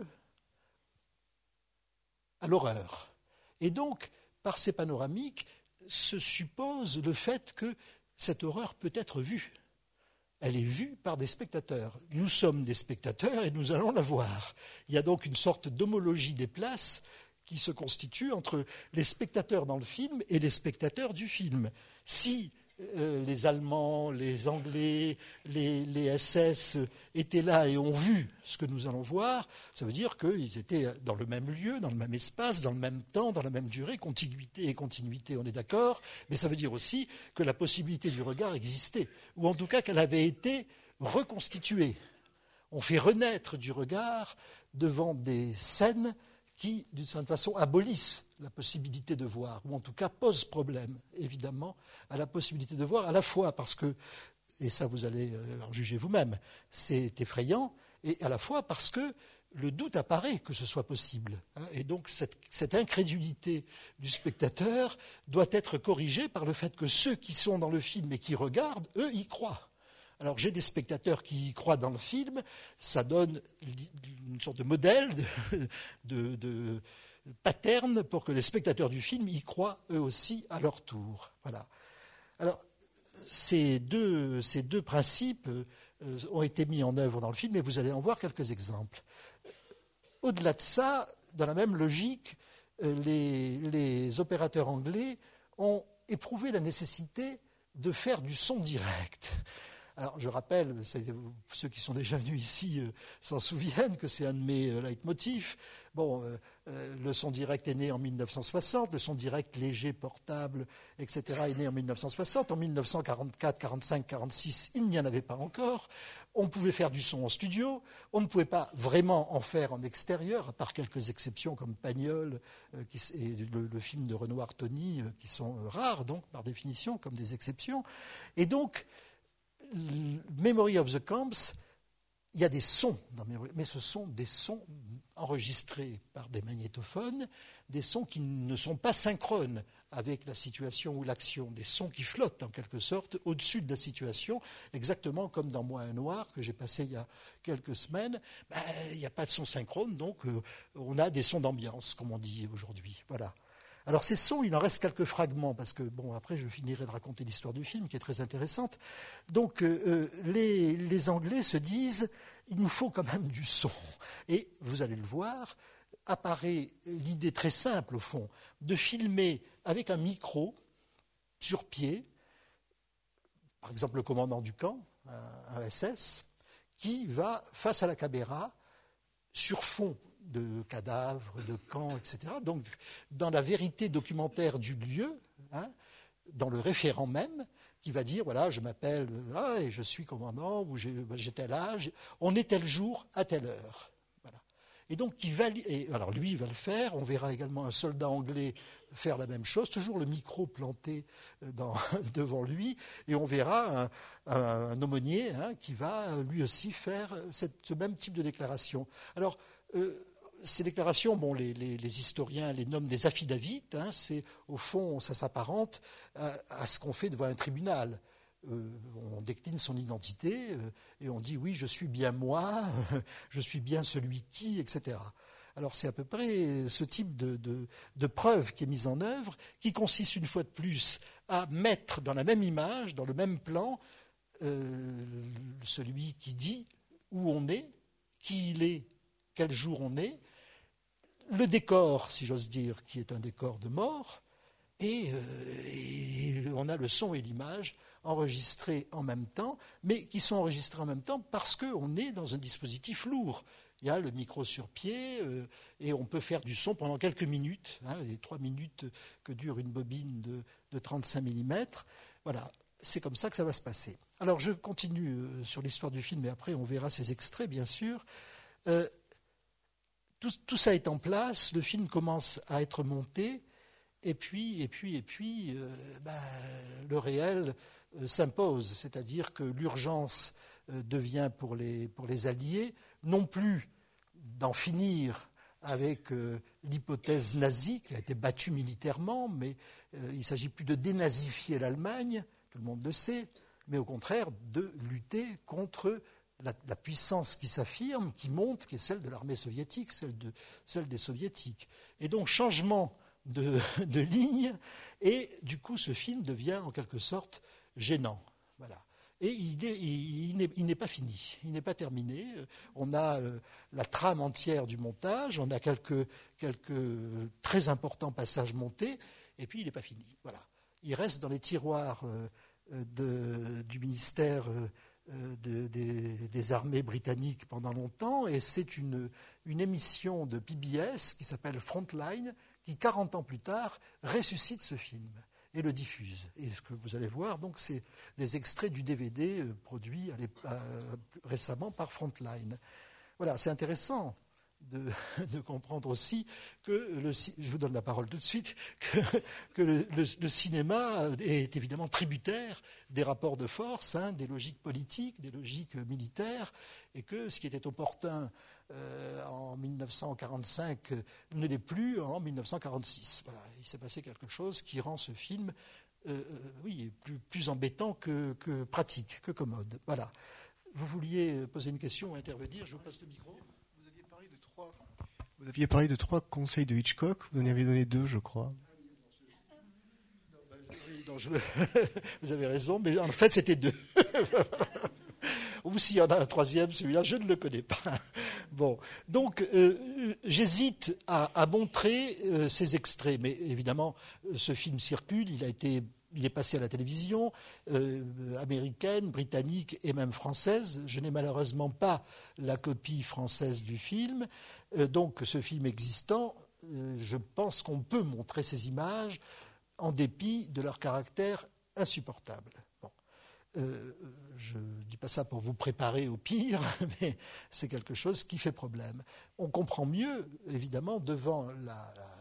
à l'horreur. Et donc, par ces panoramiques, se suppose le fait que cette horreur peut être vue. Elle est vue par des spectateurs. Nous sommes des spectateurs et nous allons la voir. Il y a donc une sorte d'homologie des places qui se constitue entre les spectateurs dans le film et les spectateurs du film. Si euh, les Allemands, les Anglais, les, les S S étaient là et ont vu ce que nous allons voir, ça veut dire qu'ils étaient dans le même lieu, dans le même espace, dans le même temps, dans la même durée, contiguïté et continuité, on est d'accord, mais ça veut dire aussi que la possibilité du regard existait, ou en tout cas qu'elle avait été reconstituée. On fait renaître du regard devant des scènes qui, d'une certaine façon, abolissent la possibilité de voir, ou en tout cas posent problème, évidemment, à la possibilité de voir, à la fois parce que, et ça vous allez en juger vous-même, c'est effrayant, et à la fois parce que le doute apparaît que ce soit possible. Et donc cette, cette incrédulité du spectateur doit être corrigée par le fait que ceux qui sont dans le film et qui regardent, eux, y croient. Alors j'ai des spectateurs qui y croient dans le film, ça donne une sorte de modèle, de, de, de pattern pour que les spectateurs du film y croient eux aussi à leur tour. Voilà. Alors ces deux, ces deux principes euh, ont été mis en œuvre dans le film et vous allez en voir quelques exemples. Au-delà de ça, dans la même logique, euh, les, les opérateurs anglais ont éprouvé la nécessité de faire du son direct. Alors, je rappelle, ceux qui sont déjà venus ici euh, s'en souviennent que c'est un de mes euh, leitmotifs. Bon, euh, euh, le son direct est né en mille neuf cent soixante, le son direct léger, portable, et cetera est né en mille neuf cent soixante. En mille neuf cent quarante-quatre, quarante-cinq, quarante-six, il n'y en avait pas encore. On pouvait faire du son en studio, on ne pouvait pas vraiment en faire en extérieur, à part quelques exceptions comme Pagnol euh, qui, et le, le film de Renoir Tony, euh, qui sont euh, rares, donc, par définition, comme des exceptions. Et donc, Memory of the Camps, il y a des sons dans Memory, mais ce sont des sons enregistrés par des magnétophones, des sons qui ne sont pas synchrones avec la situation ou l'action, des sons qui flottent en quelque sorte au-dessus de la situation, exactement comme dans Moi un Noir que j'ai passé il y a quelques semaines. Ben, il n'y a pas de son synchrone, donc euh, on a des sons d'ambiance, comme on dit aujourd'hui. Voilà. Alors ces sons, il en reste quelques fragments, parce que, bon, après je finirai de raconter l'histoire du film, qui est très intéressante. Donc euh, les, les Anglais se disent, il nous faut quand même du son. Et vous allez le voir, apparaît l'idée très simple, au fond, de filmer avec un micro, sur pied, par exemple le commandant du camp, un, un S S, qui va, face à la caméra, sur fond de cadavres, de camps, et cetera. Donc, dans la vérité documentaire du lieu, hein, dans le référent même, qui va dire, voilà, je m'appelle, ah, et je suis commandant, ou j'ai, j'ai tel âge, on est tel jour, à telle heure. Voilà. Et donc, il va, et alors lui, il va le faire, on verra également un soldat anglais faire la même chose, toujours le micro planté dans, devant lui, et on verra un, un, un aumônier hein, qui va lui aussi faire cette, ce même type de déclaration. Alors, euh, ces déclarations, bon, les, les, les historiens les nomment des affidavits, hein, c'est, au fond, ça s'apparente à, à ce qu'on fait devant un tribunal. Euh, on décline son identité euh, et on dit oui, je suis bien moi, je suis bien celui qui, et cetera. Alors c'est à peu près ce type de, de, de preuve qui est mise en œuvre, qui consiste une fois de plus à mettre dans la même image, dans le même plan, euh, celui qui dit où on est, qui il est, quel jour on est, le décor, si j'ose dire, qui est un décor de mort, et, euh, et on a le son et l'image enregistrés en même temps, mais qui sont enregistrés en même temps parce qu'on est dans un dispositif lourd. Il y a le micro sur pied euh, et on peut faire du son pendant quelques minutes, hein, les trois minutes que dure une bobine de, de trente-cinq millimètres. Voilà, c'est comme ça que ça va se passer. Alors je continue euh, sur l'histoire du film et après on verra ces extraits, bien sûr. Euh, tout, tout ça est en place, le film commence à être monté et puis, et puis, et puis euh, ben, le réel euh, s'impose, c'est-à-dire que l'urgence euh, devient pour les, pour les Alliés non plus d'en finir avec euh, l'hypothèse nazie qui a été battue militairement, mais euh, il ne s'agit plus de dénazifier l'Allemagne, tout le monde le sait, mais au contraire de lutter contre la, la puissance qui s'affirme, qui monte, qui est celle de l'armée soviétique, celle, de, celle des soviétiques. Et donc changement de, de ligne, et du coup ce film devient en quelque sorte gênant. Voilà. Et il, est, il, n'est, il n'est pas fini, il n'est pas terminé. On a euh, la trame entière du montage, on a quelques, quelques très importants passages montés, et puis il n'est pas fini. Voilà. Il reste dans les tiroirs euh, de, du ministère euh, de, des, des armées britanniques pendant longtemps, et c'est une, une émission de P B S qui s'appelle Frontline, qui, quarante ans plus tard, ressuscite ce film et le diffuse. Et ce que vous allez voir, donc, c'est des extraits du D V D euh, produit à euh, récemment par Frontline. Voilà, c'est intéressant de, de comprendre aussi que, le, je vous donne la parole tout de suite, que, que le, le, le cinéma est évidemment tributaire des rapports de force, hein, des logiques politiques, des logiques militaires, et que ce qui était opportun euh, en mille neuf cent quarante-cinq euh, ne l'est plus en mille neuf cent quarante-six. Voilà, il s'est passé quelque chose qui rend ce film euh, oui, plus, plus embêtant que, que pratique, que commode. Voilà. Vous vouliez poser une question ou intervenir? Je vous passe le micro. Vous aviez parlé de trois, vous aviez parlé de trois conseils de Hitchcock. Vous en avez donné deux, je crois. Non, je... Vous avez raison, mais en fait, c'était deux. Ou s'il y en a un troisième, celui-là, je ne le connais pas. Bon, donc, euh, j'hésite à, à montrer euh, ces extraits, mais évidemment, ce film circule, il a été, il est passé à la télévision euh, américaine, britannique et même française. Je n'ai malheureusement pas la copie française du film, euh, donc ce film existant, euh, je pense qu'on peut montrer ces images en dépit de leur caractère insupportable. Bon. Euh, je ne dis pas ça pour vous préparer au pire, mais c'est quelque chose qui fait problème. On comprend mieux, évidemment, devant la, la,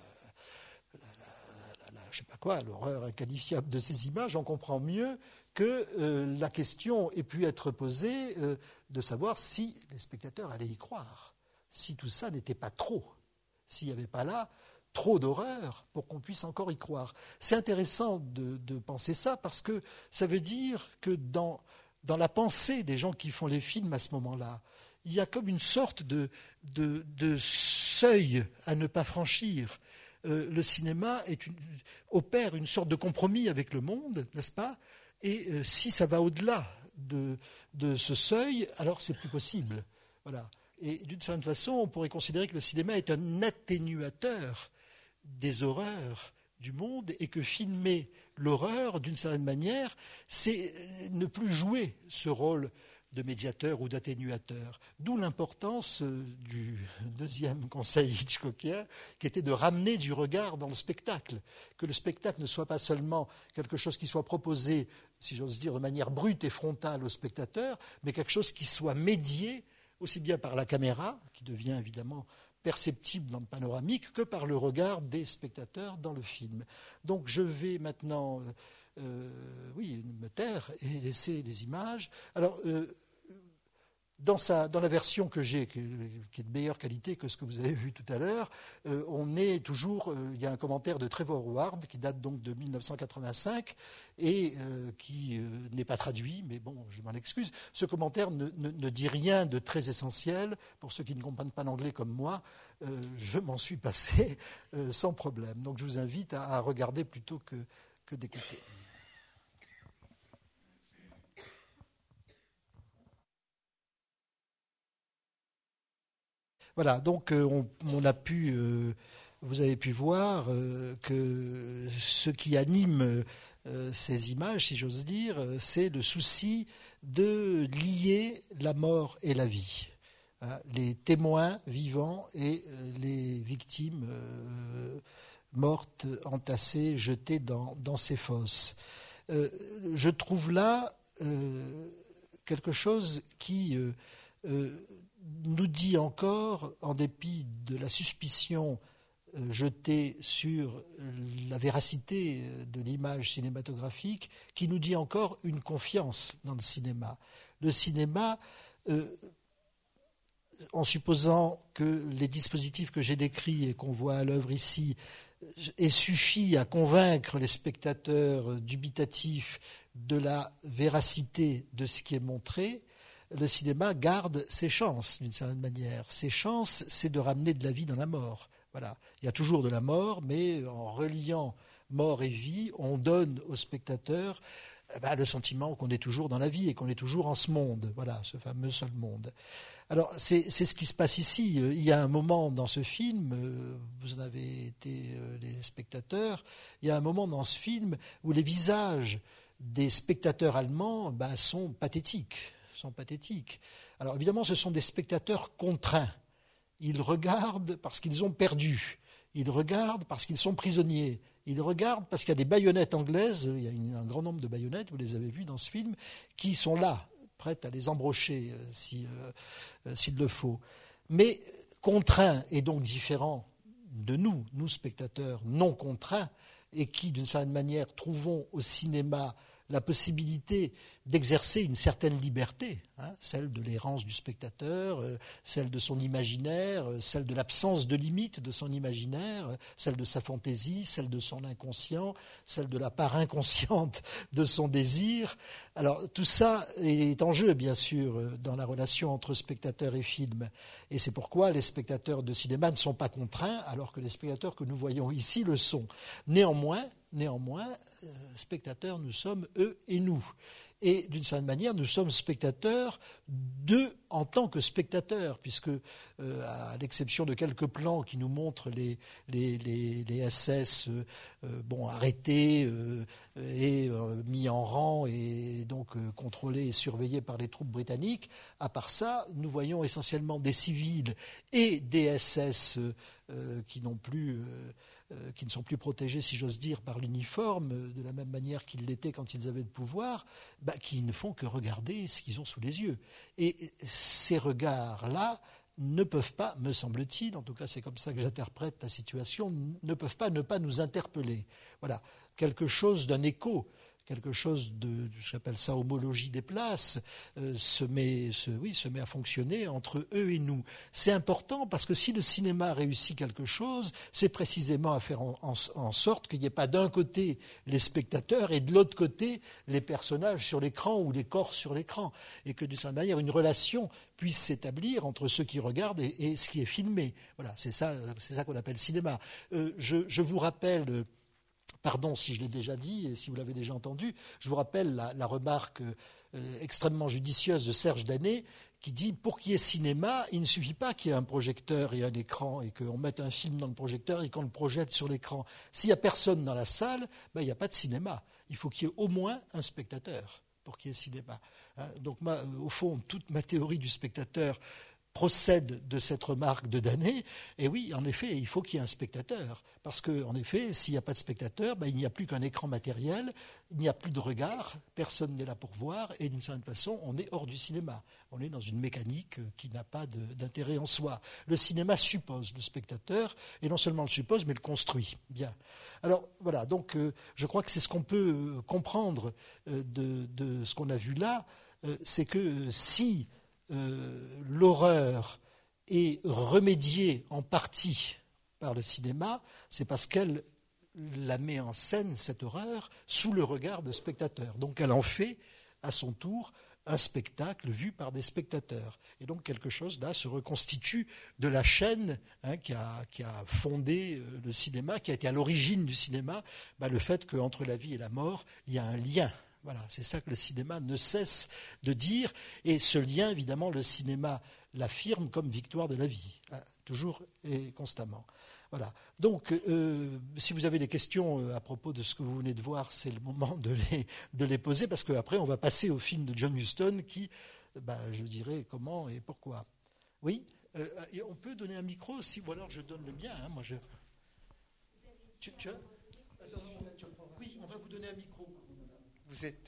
la, la, la je sais pas quoi, l'horreur inqualifiable de ces images, on comprend mieux que euh, la question ait pu être posée euh, de savoir si les spectateurs allaient y croire, si tout ça n'était pas trop, s'il n'y avait pas là trop d'horreur pour qu'on puisse encore y croire. C'est intéressant de, de penser ça parce que ça veut dire que dans, dans la pensée des gens qui font les films à ce moment-là, il y a comme une sorte de, de, de seuil à ne pas franchir. Euh, le cinéma est une, opère une sorte de compromis avec le monde, n'est-ce pas? Et euh, si ça va au-delà de, de ce seuil, alors c'est plus possible. Voilà. Et d'une certaine façon, on pourrait considérer que le cinéma est un atténuateur des horreurs du monde et que filmer l'horreur, d'une certaine manière, c'est ne plus jouer ce rôle de médiateur ou d'atténuateur. D'où l'importance du deuxième conseil hitchcockien, qui était de ramener du regard dans le spectacle, que le spectacle ne soit pas seulement quelque chose qui soit proposé, si j'ose dire, de manière brute et frontale au spectateur, mais quelque chose qui soit médié aussi bien par la caméra, qui devient évidemment perceptible dans le panoramique, que par le regard des spectateurs dans le film. Donc je vais maintenant euh, oui, me taire et laisser les images. Alors, euh, dans, sa, dans la version que j'ai, qui est de meilleure qualité que ce que vous avez vu tout à l'heure, euh, on est toujours, euh, il y a un commentaire de Trevor Ward qui date donc de mille neuf cent quatre-vingt-cinq et euh, qui euh, n'est pas traduit, mais bon, je m'en excuse. Ce commentaire ne, ne, ne dit rien de très essentiel. Pour ceux qui ne comprennent pas l'anglais comme moi, euh, je m'en suis passé euh, sans problème. Donc je vous invite à, à regarder plutôt que, que d'écouter. Voilà, donc euh, on, on a pu, euh, vous avez pu voir euh, que ce qui anime euh, ces images, si j'ose dire, c'est le souci de lier la mort et la vie. Hein, les témoins vivants et euh, les victimes euh, mortes, entassées, jetées dans, dans ces fosses. Euh, je trouve là euh, quelque chose qui euh, euh, nous dit encore, en dépit de la suspicion euh, jetée sur la véracité de l'image cinématographique, qui nous dit encore une confiance dans le cinéma. Le cinéma, euh, en supposant que les dispositifs que j'ai décrits et qu'on voit à l'œuvre ici aient suffi à convaincre les spectateurs dubitatifs de la véracité de ce qui est montré, le cinéma garde ses chances, d'une certaine manière. Ses chances, c'est de ramener de la vie dans la mort. Voilà. Il y a toujours de la mort, mais en reliant mort et vie, on donne au spectateur eh ben, le sentiment qu'on est toujours dans la vie et qu'on est toujours en ce monde. Voilà, ce fameux seul monde. Alors, c'est, c'est ce qui se passe ici. Il y a un moment dans ce film, vous en avez été les spectateurs, il y a un moment dans ce film où les visages des spectateurs allemands ben, sont pathétiques. sont pathétiques. Alors évidemment, ce sont des spectateurs contraints. Ils regardent parce qu'ils ont perdu. Ils regardent parce qu'ils sont prisonniers. Ils regardent parce qu'il y a des baïonnettes anglaises, il y a une, un grand nombre de baïonnettes, vous les avez vues dans ce film, qui sont là, prêtes à les embrocher euh, si, euh, s'il le faut. Mais contraints et donc différents de nous, nous spectateurs non contraints, et qui, d'une certaine manière, trouvons au cinéma la possibilité d'exercer une certaine liberté, hein, celle de l'errance du spectateur, euh, celle de son imaginaire, euh, celle de l'absence de limite de son imaginaire, euh, celle de sa fantaisie, celle de son inconscient, celle de la part inconsciente de son désir. Alors tout ça est en jeu, bien sûr, dans la relation entre spectateur et film. Et c'est pourquoi les spectateurs de cinéma ne sont pas contraints, alors que les spectateurs que nous voyons ici le sont. Néanmoins, Néanmoins, euh, spectateurs, nous sommes eux et nous. Et d'une certaine manière, nous sommes spectateurs d'eux en tant que spectateurs, puisque, euh, à l'exception de quelques plans qui nous montrent les, les, les, les S S euh, bon, arrêtés euh, et euh, mis en rang et donc euh, contrôlés et surveillés par les troupes britanniques, à part ça, nous voyons essentiellement des civils et des S S euh, qui n'ont plus... Euh, qui ne sont plus protégés, si j'ose dire, par l'uniforme, de la même manière qu'ils l'étaient quand ils avaient le pouvoir, bah, qui ne font que regarder ce qu'ils ont sous les yeux. Et ces regards-là ne peuvent pas, me semble-t-il, en tout cas c'est comme ça que j'interprète la situation, ne peuvent pas ne pas nous interpeller. Voilà, quelque chose d'un écho, quelque chose de, j'appelle ça homologie des places, euh, se met, se, oui, se met à fonctionner entre eux et nous. C'est important parce que si le cinéma réussit quelque chose, c'est précisément à faire en, en, en sorte qu'il n'y ait pas d'un côté les spectateurs et de l'autre côté les personnages sur l'écran ou les corps sur l'écran, et que d'une certaine manière une relation puisse s'établir entre ceux qui regardent et, et ce qui est filmé. Voilà, c'est ça, c'est ça qu'on appelle cinéma. Euh, je, je vous rappelle... Pardon si je l'ai déjà dit et si vous l'avez déjà entendu, je vous rappelle la, la remarque euh, extrêmement judicieuse de Serge Danet qui dit « pour qu'il y ait cinéma, il ne suffit pas qu'il y ait un projecteur et un écran et qu'on mette un film dans le projecteur et qu'on le projette sur l'écran. S'il n'y a personne dans la salle, ben, il n'y a pas de cinéma. Il faut qu'il y ait au moins un spectateur pour qu'il y ait cinéma. Hein, donc moi, au fond, toute ma théorie du spectateur procède de cette remarque de Danet. Et oui, en effet, il faut qu'il y ait un spectateur. Parce qu'en effet, s'il n'y a pas de spectateur, ben, il n'y a plus qu'un écran matériel, il n'y a plus de regard, personne n'est là pour voir, et d'une certaine façon, on est hors du cinéma. On est dans une mécanique qui n'a pas de, d'intérêt en soi. Le cinéma suppose le spectateur, et non seulement le suppose, mais le construit. Bien. Alors, voilà, donc euh, je crois que c'est ce qu'on peut euh, comprendre euh, de, de ce qu'on a vu là, euh, c'est que euh, si Euh, l'horreur est remédiée en partie par le cinéma, c'est parce qu'elle la met en scène, cette horreur, sous le regard de spectateurs. Donc elle en fait, à son tour, un spectacle vu par des spectateurs. Et donc quelque chose, là, se reconstitue de la chaîne hein, qui, a, qui a fondé le cinéma, qui a été à l'origine du cinéma, bah, le fait qu'entre la vie et la mort, il y a un lien. Voilà, c'est ça que le cinéma ne cesse de dire. Et ce lien, évidemment, le cinéma l'affirme comme victoire de la vie, hein, toujours et constamment. Voilà. Donc, euh, si vous avez des questions à propos de ce que vous venez de voir, c'est le moment de les, de les poser, parce qu'après, on va passer au film de John Huston qui, ben, je dirais comment et pourquoi. Oui, euh, on peut donner un micro, si, ou alors je donne le mien. Hein, moi je... tu, tu as... Oui, on va vous donner un micro. Vous êtes...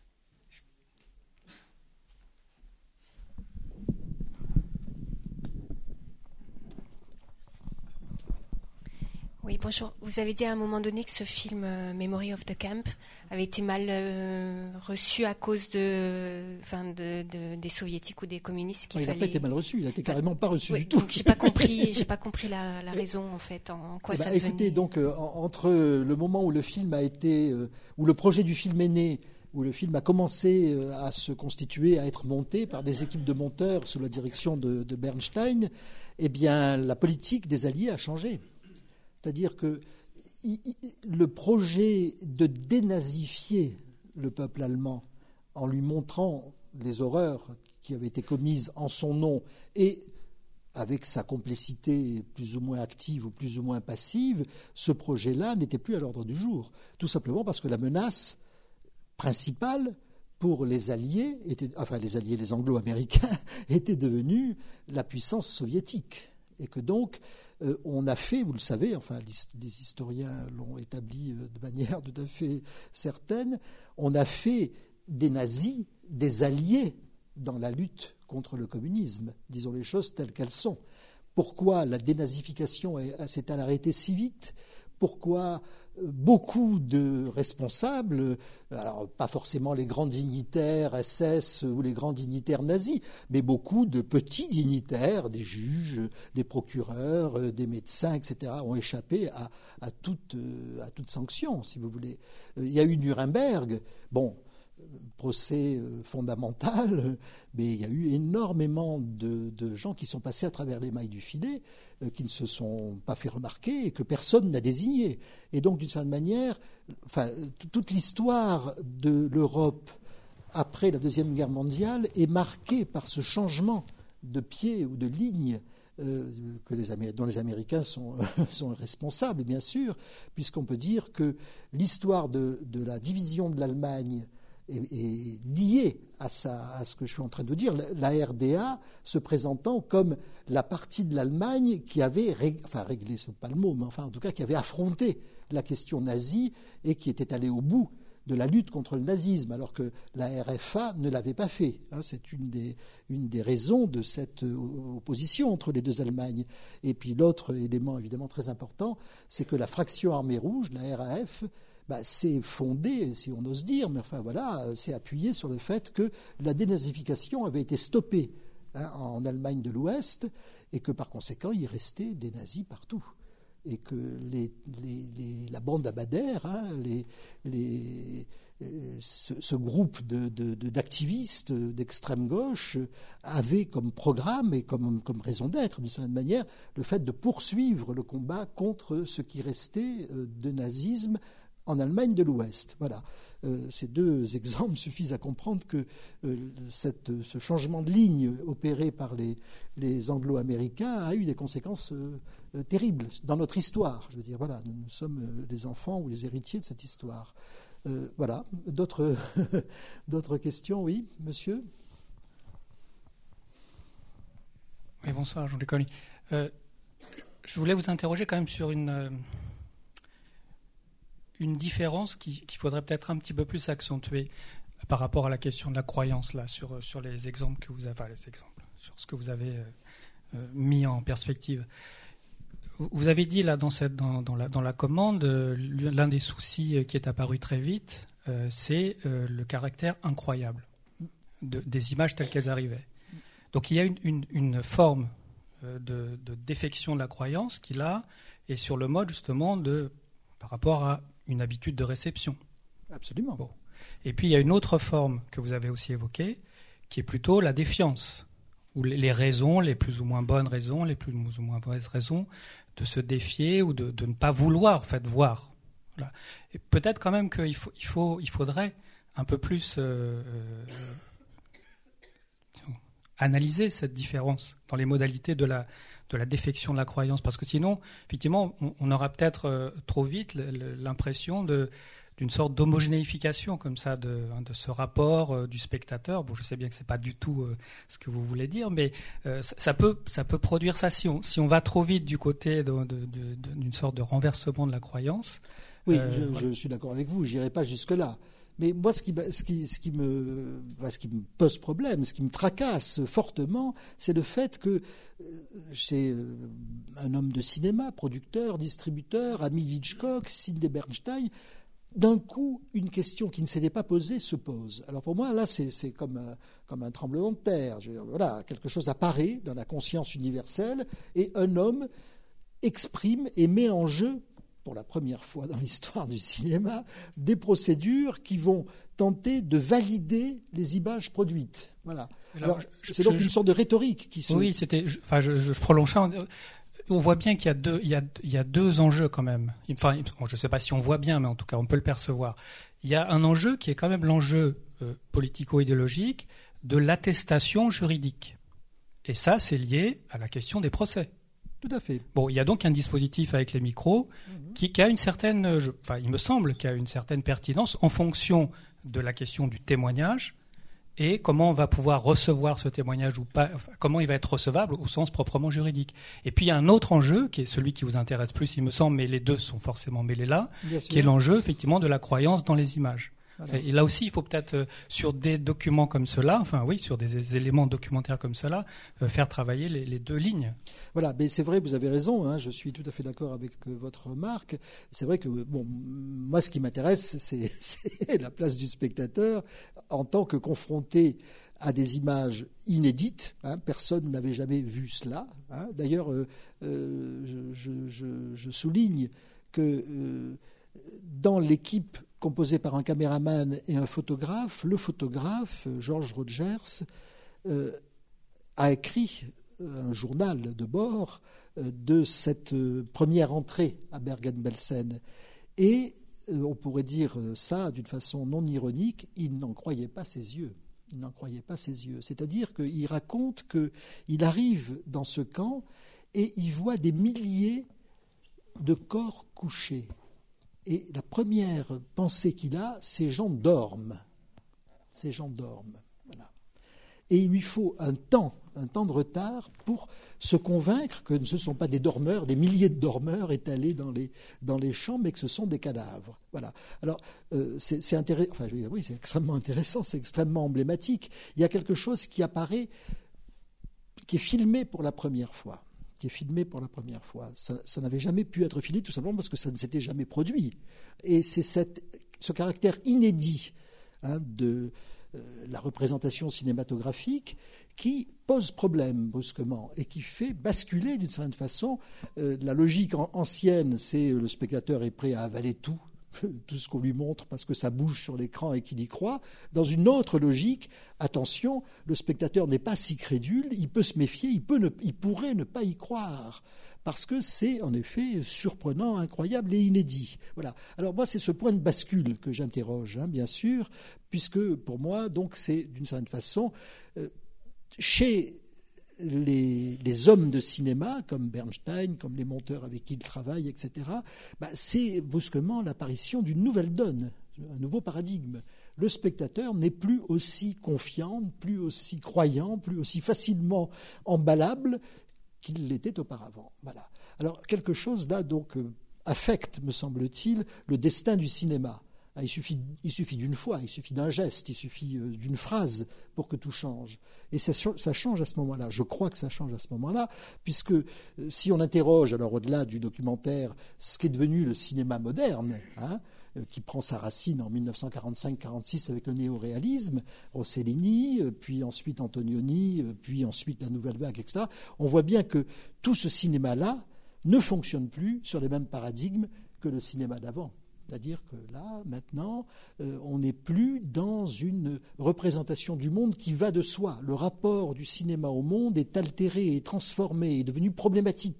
Oui, bonjour. Vous avez dit à un moment donné que ce film euh, Memory of the Camp avait été mal euh, reçu à cause de, enfin, de, de, des soviétiques ou des communistes. Qu'il il n'a fallait... pas été mal reçu, il n'a été carrément pas reçu oui, du tout. Donc j'ai pas compris, j'ai pas compris la, la raison en fait, en quoi eh ben, ça écoutez, devenait. donc euh, entre le moment où le film a été, euh, où le projet du film est né, où le film a commencé euh, à se constituer, à être monté par des équipes de monteurs sous la direction de, de Bernstein, eh bien la politique des Alliés a changé. C'est-à-dire que le projet de dénazifier le peuple allemand en lui montrant les horreurs qui avaient été commises en son nom et avec sa complicité plus ou moins active ou plus ou moins passive, ce projet-là n'était plus à l'ordre du jour. Tout simplement parce que la menace principale pour les Alliés, était, enfin les Alliés, les Anglo-Américains, était devenue la puissance soviétique. Et que donc, euh, on a fait, vous le savez, enfin les historiens l'ont établi de manière tout à fait certaine, on a fait des nazis des alliés dans la lutte contre le communisme, disons les choses telles qu'elles sont. Pourquoi la dénazification s'est-elle arrêtée si vite ? Pourquoi beaucoup de responsables, alors pas forcément les grands dignitaires S S ou les grands dignitaires nazis, mais beaucoup de petits dignitaires, des juges, des procureurs, des médecins, et cetera, ont échappé à, à, toute, à toute sanction, si vous voulez. Il y a eu Nuremberg, bon, procès fondamental, mais il y a eu énormément de, de gens qui sont passés à travers les mailles du filet, euh, qui ne se sont pas fait remarquer et que personne n'a désigné. Et donc, d'une certaine manière, enfin, toute l'histoire de l'Europe après la Deuxième Guerre mondiale est marquée par ce changement de pied ou de ligne euh, que les Américains, dont les Américains sont, sont responsables, bien sûr, puisqu'on peut dire que l'histoire de, de la division de l'Allemagne est, est liée à, sa, à ce que je suis en train de vous dire, la R D A se présentant comme la partie de l'Allemagne qui avait, rég, enfin réglé, ce n'est pas le mot, mais enfin en tout cas qui avait affronté la question nazie et qui était allée au bout de la lutte contre le nazisme, alors que la R F A ne l'avait pas fait. Hein, c'est une des, une des raisons de cette opposition entre les deux Allemagnes. Et puis l'autre élément évidemment très important, c'est que la fraction armée rouge, la R A F, bah, s'est fondée, si on ose dire, mais enfin voilà, s'est appuyée sur le fait que la dénazification avait été stoppée hein, en Allemagne de l'Ouest et que par conséquent il restait des nazis partout. Et que les, les, les, la bande Abadère, hein, les, les, ce, ce groupe de, de, de, d'activistes d'extrême gauche avait comme programme et comme, comme raison d'être, d'une certaine manière, le fait de poursuivre le combat contre ce qui restait de nazisme en Allemagne de l'Ouest. Voilà. Euh, ces deux exemples suffisent à comprendre que euh, cette, ce changement de ligne opéré par les, les Anglo-Américains a eu des conséquences euh, euh, terribles dans notre histoire. Je veux dire, voilà, nous, nous sommes euh, les enfants ou les héritiers de cette histoire. Euh, voilà. D'autres, d'autres questions, oui, monsieur ? Oui, bonsoir, Jean-Luc Colly. Euh, je voulais vous interroger quand même sur une... Euh, une différence qu'il qui faudrait peut-être un petit peu plus accentuer par rapport à la question de la croyance, là, sur, sur les exemples que vous avez, enfin, les exemples, sur ce que vous avez euh, mis en perspective. Vous avez dit, là, dans, cette, dans, dans, la, dans la commande, euh, l'un des soucis qui est apparu très vite, euh, c'est euh, le caractère incroyable de, des images telles qu'elles arrivaient. Donc il y a une, une, une forme euh, de, de défection de la croyance qui, là, est sur le mode, justement, de, par rapport à une habitude de réception. Absolument. Bon. Et puis il y a une autre forme que vous avez aussi évoquée, qui est plutôt la défiance, ou les raisons, les plus ou moins bonnes raisons, les plus ou moins mauvaises raisons de se défier ou de, de ne pas vouloir en fait, voir. Voilà. Et peut-être quand même qu'il faut, il faut, il faudrait un peu plus euh, analyser cette différence dans les modalités de la, de la défection de la croyance. Parce que sinon, effectivement, on, on aura peut-être euh, trop vite l'impression de, d'une sorte d'homogénéification comme ça de, de ce rapport euh, du spectateur. Bon, je sais bien que ce n'est pas du tout euh, ce que vous voulez dire, mais euh, ça, ça, peut, ça peut produire ça. Si on, si on va trop vite du côté de, de, de, d'une sorte de renversement de la croyance. Oui, euh, je, voilà. je suis d'accord avec vous, je n'irai pas jusque-là. Mais moi, ce qui, ce, qui, ce, qui me, ce qui me pose problème, ce qui me tracasse fortement, c'est le fait que c'est un homme de cinéma, producteur, distributeur, ami Hitchcock, Sidney Bernstein, d'un coup, une question qui ne s'était pas posée se pose. Alors pour moi, là, c'est, c'est comme, un, comme un tremblement de terre. Je veux dire, voilà, quelque chose apparaît dans la conscience universelle et un homme exprime et met en jeu, pour la première fois dans l'histoire du cinéma, des procédures qui vont tenter de valider les images produites. Voilà. Alors, Alors, c'est je, donc je, une sorte de rhétorique qui se... Oui, c'était... Je, enfin, je, je prolonge ça. On voit bien qu'il y a deux, il y a, il y a deux enjeux quand même. Enfin, je ne sais pas si on voit bien, mais en tout cas, on peut le percevoir. Il y a un enjeu qui est quand même l'enjeu euh, politico-idéologique de l'attestation juridique. Et ça, c'est lié à la question des procès. Tout à fait. Bon, il y a donc un dispositif avec les micros mmh. qui, qui a une certaine, je, enfin, il me semble, qui a une certaine pertinence en fonction de la question du témoignage et comment on va pouvoir recevoir ce témoignage ou pas, enfin, comment il va être recevable au sens proprement juridique. Et puis il y a un autre enjeu qui est celui qui vous intéresse plus, il me semble, mais les deux sont forcément mêlés là, qui est l'enjeu effectivement de la croyance dans les images. Voilà. Et là aussi, il faut peut-être, euh, sur des documents comme cela, enfin oui, sur des, des éléments documentaires comme cela, euh, faire travailler les, les deux lignes. Voilà, mais c'est vrai, vous avez raison, hein, je suis tout à fait d'accord avec euh, votre remarque. C'est vrai que, bon, moi, ce qui m'intéresse, c'est, c'est la place du spectateur en tant que confronté à des images inédites. Hein, personne n'avait jamais vu cela. Hein. D'ailleurs, euh, euh, je, je, je souligne que euh, dans l'équipe composé par un caméraman et un photographe, le photographe, George Rogers, euh, a écrit un journal de bord euh, de cette euh, première entrée à Bergen-Belsen. Et euh, on pourrait dire ça d'une façon non ironique, il n'en croyait pas ses yeux. Il n'en croyait pas ses yeux. C'est-à-dire qu'il raconte qu'il arrive dans ce camp et il voit des milliers de corps couchés. Et la première pensée qu'il a, ces gens dorment. Ces gens dorment. Voilà. Et il lui faut un temps, un temps de retard pour se convaincre que ce ne sont pas des dormeurs, des milliers de dormeurs étalés dans les, dans les champs, mais que ce sont des cadavres. Voilà. Alors, euh, c'est, c'est intéressant. Enfin, je veux dire, oui, c'est extrêmement intéressant, c'est extrêmement emblématique. Il y a quelque chose qui apparaît, qui est filmé pour la première fois. qui est filmé pour la première fois. Ça, ça n'avait jamais pu être filmé tout simplement parce que ça ne s'était jamais produit. Et c'est cette, ce caractère inédit hein, de euh, la représentation cinématographique qui pose problème brusquement et qui fait basculer d'une certaine façon. Euh, la logique en, ancienne, c'est le spectateur est prêt à avaler tout, tout ce qu'on lui montre parce que ça bouge sur l'écran et qu'il y croit. Dans une autre logique, attention, le spectateur n'est pas si crédule, il peut se méfier, il, peut ne, il pourrait ne pas y croire parce que c'est en effet surprenant, incroyable et inédit. Voilà. Alors moi, c'est ce point de bascule que j'interroge, hein, bien sûr, puisque pour moi, donc, c'est d'une certaine façon, euh, chez Les, les hommes de cinéma, comme Bernstein, comme les monteurs avec qui il travaille, et cetera, bah, c'est brusquement l'apparition d'une nouvelle donne, un nouveau paradigme. Le spectateur n'est plus aussi confiant, plus aussi croyant, plus aussi facilement emballable qu'il l'était auparavant. Voilà. Alors, quelque chose là, donc, euh, affecte, me semble-t-il, le destin du cinéma. Il suffit, il suffit d'une fois, il suffit d'un geste, il suffit d'une phrase pour que tout change. Et ça, ça change à ce moment-là. Je crois que ça change à ce moment-là, puisque si on interroge, alors au-delà du documentaire, ce qu'est devenu le cinéma moderne, hein, qui prend sa racine en dix-neuf cent quarante-cinq quarante-six avec le néoréalisme, Rossellini, puis ensuite Antonioni, puis ensuite la Nouvelle Vague, et cetera, on voit bien que tout ce cinéma-là ne fonctionne plus sur les mêmes paradigmes que le cinéma d'avant. C'est-à-dire que là, maintenant, euh, on n'est plus dans une représentation du monde qui va de soi. Le rapport du cinéma au monde est altéré, est transformé, est devenu problématique.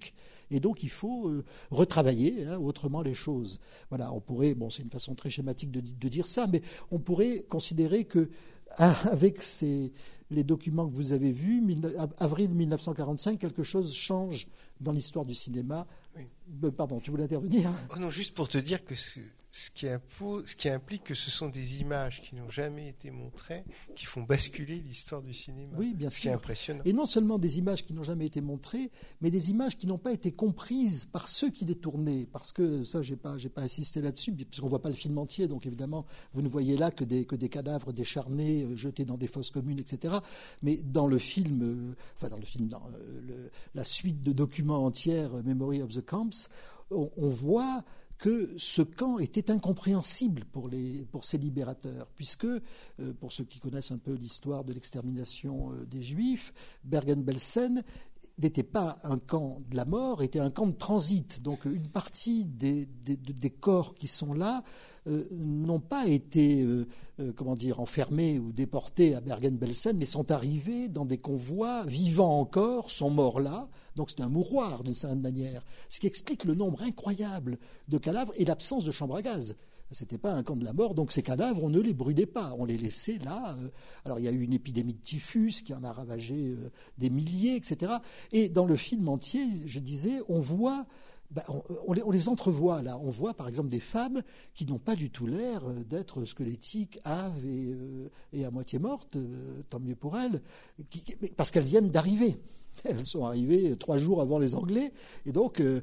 Et donc il faut euh, retravailler hein, autrement les choses. Voilà, on pourrait, bon, c'est une façon très schématique de, de dire ça, mais on pourrait considérer que avec ces, les documents que vous avez vus, avril mille neuf cent quarante-cinq, quelque chose change dans l'histoire du cinéma. Oui. Pardon, tu voulais intervenir ? Oh non, juste pour te dire que ce, ce, qui impose, ce qui implique que ce sont des images qui n'ont jamais été montrées, qui font basculer l'histoire du cinéma. Oui, bien ce sûr. qui est impressionnant. Et non seulement des images qui n'ont jamais été montrées, mais des images qui n'ont pas été comprises par ceux qui les tournaient. Parce que ça, je n'ai pas, j'ai pas insisté là-dessus, puisqu'on ne voit pas le film entier. Donc évidemment, vous ne voyez là que des, que des cadavres décharnés, jetés dans des fosses communes, et cetera. Mais dans le film, euh, enfin dans le film, dans euh, le, la suite de documents entière, Memory of the Camps, on, on voit que ce camp était incompréhensible pour, les, pour ces libérateurs, puisque, euh, pour ceux qui connaissent un peu l'histoire de l'extermination euh, des Juifs, Bergen-Belsen n'était pas un camp de la mort, était un camp de transit. Donc une partie des, des, des corps qui sont là euh, n'ont pas été euh, euh, comment dire, enfermés ou déportés à Bergen-Belsen, mais sont arrivés dans des convois, vivants encore, sont morts là. Donc c'est un mouroir d'une certaine manière, ce qui explique le nombre incroyable de cadavres et l'absence de chambres à gaz. Ce n'était pas un camp de la mort, donc ces cadavres, on ne les brûlait pas, on les laissait là. Alors il y a eu une épidémie de typhus qui en a ravagé des milliers, et cetera. Et dans le film entier, je disais, on voit, ben, on, on, les, on les entrevoit là. On voit par exemple des femmes qui n'ont pas du tout l'air d'être squelettiques, hâves et, euh, et à moitié mortes, euh, tant mieux pour elles, qui, parce qu'elles viennent d'arriver. Elles sont arrivées trois jours avant les Anglais, et donc euh,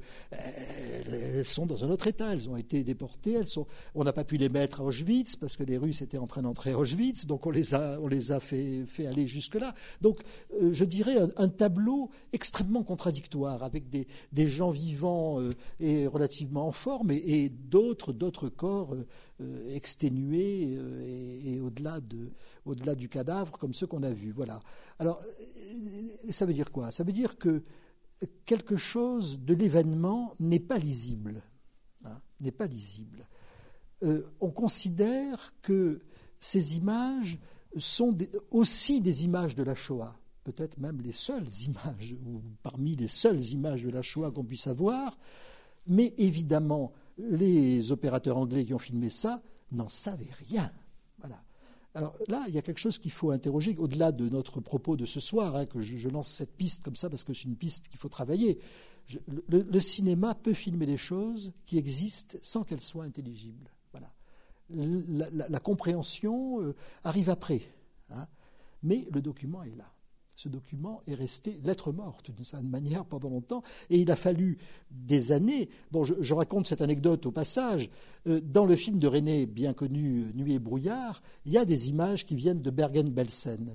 elles sont dans un autre état. Elles ont été déportées. Elles sont... On n'a pas pu les mettre à Auschwitz parce que les Russes étaient en train d'entrer à Auschwitz, donc on les a, on les a fait, fait aller jusque-là. Donc euh, je dirais un, un tableau extrêmement contradictoire, avec des, des gens vivants euh, et relativement en forme, et, et d'autres, d'autres corps euh, euh, exténués euh, et, et au-delà de, au-delà du cadavre, comme ceux qu'on a vus. Voilà. Alors, ça veut dire quoi ? Ça veut dire que quelque chose de l'événement n'est pas lisible. Hein, n'est pas lisible. Euh, on considère que ces images sont des, aussi des images de la Shoah, peut-être même les seules images, ou parmi les seules images de la Shoah qu'on puisse avoir, mais évidemment, les opérateurs anglais qui ont filmé ça n'en savaient rien. Voilà. Alors là, il y a quelque chose qu'il faut interroger, au-delà de notre propos de ce soir, hein, que je, je lance cette piste comme ça parce que c'est une piste qu'il faut travailler. Je, le, le cinéma peut filmer des choses qui existent sans qu'elles soient intelligibles. Voilà. La, la, la compréhension euh, arrive après, hein, mais le document est là. Ce document est resté lettre morte d'une certaine manière pendant longtemps, et il a fallu des années. Bon, je, je raconte cette anecdote au passage. Euh, dans le film de René, bien connu, Nuit et brouillard, il y a des images qui viennent de Bergen-Belsen.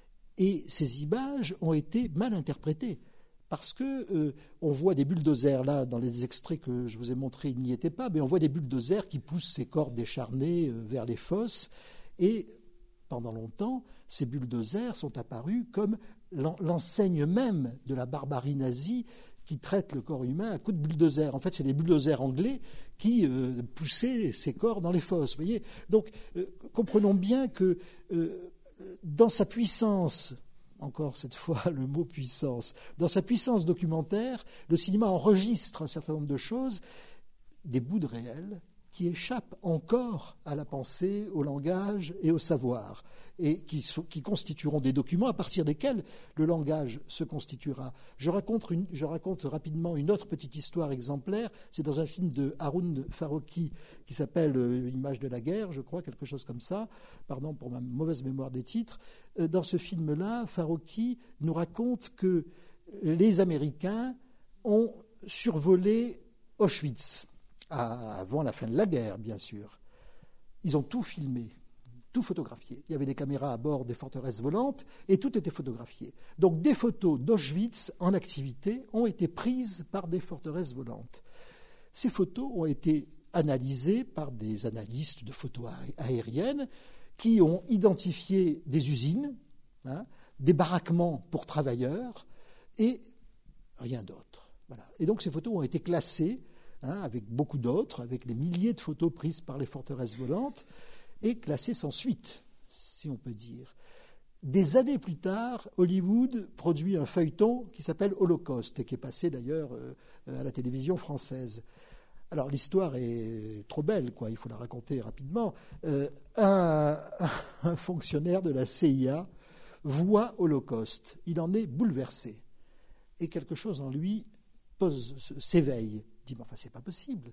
Et ces images ont été mal interprétées, parce que euh, on voit des bulldozers, là, dans les extraits que je vous ai montrés, il n'y était pas, mais on voit des bulldozers qui poussent ces corps décharnés euh, vers les fosses, et pendant longtemps, ces bulldozers sont apparus comme l'enseigne même de la barbarie nazie qui traite le corps humain à coups de bulldozers. En fait, c'est des bulldozers anglais qui euh, poussaient ces corps dans les fosses. Vous voyez ? Donc, euh, comprenons bien que euh, dans sa puissance, encore cette fois le mot puissance, dans sa puissance documentaire, le cinéma enregistre un certain nombre de choses, des bouts de réel, qui échappent encore à la pensée, au langage et au savoir, et qui, sont, qui constitueront des documents à partir desquels le langage se constituera. Je raconte, une, je raconte rapidement une autre petite histoire exemplaire, c'est dans un film de Haroun Farroukhi qui s'appelle euh, « Image de la guerre », je crois, quelque chose comme ça, pardon pour ma mauvaise mémoire des titres. Euh, dans ce film-là, Farroukhi nous raconte que les Américains ont survolé Auschwitz, avant la fin de la guerre, bien sûr. Ils ont tout filmé, tout photographié. Il y avait des caméras à bord des forteresses volantes et tout était photographié. Donc des photos d'Auschwitz en activité ont été prises par des forteresses volantes. Ces photos ont été analysées par des analystes de photos aériennes qui ont identifié des usines, hein, des baraquements pour travailleurs et rien d'autre. Voilà. Et donc ces photos ont été classées, Hein, avec beaucoup d'autres, avec les milliers de photos prises par les forteresses volantes, et classées sans suite, si on peut dire. Des années plus tard, Hollywood produit un feuilleton qui s'appelle Holocauste et qui est passé d'ailleurs euh, à la télévision française. Alors l'histoire est trop belle, quoi, il faut la raconter rapidement. Euh, un, un fonctionnaire de la C I A voit Holocauste, il en est bouleversé. Et quelque chose en lui pose, s'éveille. Il dit, mais enfin, c'est pas possible.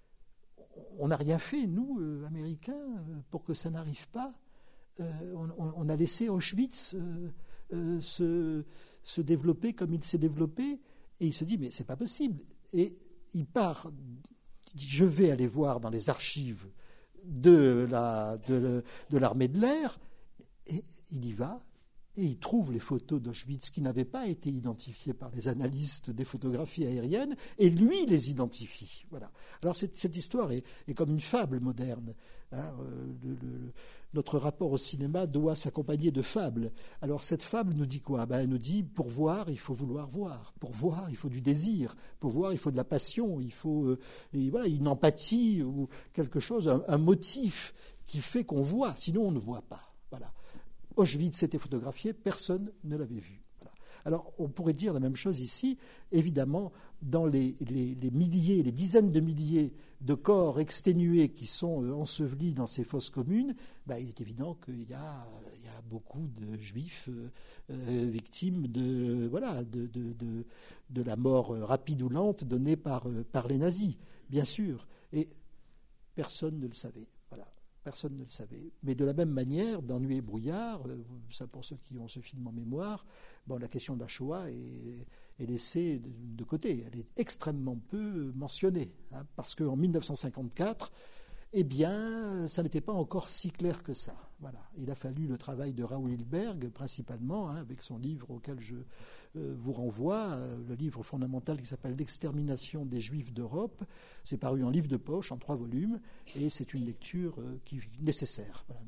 On n'a rien fait, nous, euh, Américains, pour que ça n'arrive pas. Euh, on, on a laissé Auschwitz euh, euh, se, se développer comme il s'est développé. Et il se dit, mais c'est pas possible. Et il part, il dit, je vais aller voir dans les archives de, la, de, de l'armée de l'air. Et il y va. Et il trouve les photos d'Auschwitz qui n'avaient pas été identifiées par les analystes des photographies aériennes, et lui les identifie. Voilà. Alors cette, cette histoire est, est comme une fable moderne. Hein. Le, le, notre rapport au cinéma doit s'accompagner de fables. Alors cette fable nous dit quoi? Ben, elle nous dit, pour voir, il faut vouloir voir. Pour voir, il faut du désir. Pour voir, il faut de la passion. Il faut euh, et voilà, une empathie ou quelque chose, un, un motif qui fait qu'on voit. Sinon, on ne voit pas. Voilà. Auschwitz était photographié, personne ne l'avait vu. Voilà. Alors, on pourrait dire la même chose ici. Évidemment, dans les, les, les milliers, les dizaines de milliers de corps exténués qui sont ensevelis dans ces fosses communes, ben, il est évident qu'il y a, il y a beaucoup de juifs euh, euh, victimes de, voilà, de, de, de, de la mort rapide ou lente donnée par, par les nazis, bien sûr. Et personne ne le savait. Voilà. Personne ne le savait. Mais de la même manière, dans Nuit et brouillard, euh, ça pour ceux qui ont ce film en mémoire, bon, la question de la Shoah est, est laissée de, de côté. Elle est extrêmement peu mentionnée. Hein, parce qu'en mille neuf cent cinquante-quatre, eh bien, ça n'était pas encore si clair que ça. Voilà. Il a fallu le travail de Raoul Hilberg, principalement, hein, avec son livre auquel je euh, vous renvoie, euh, le livre fondamental qui s'appelle « L'extermination des Juifs d'Europe ». C'est paru en livre de poche, en trois volumes, et c'est une lecture euh, qui est nécessaire. Voilà.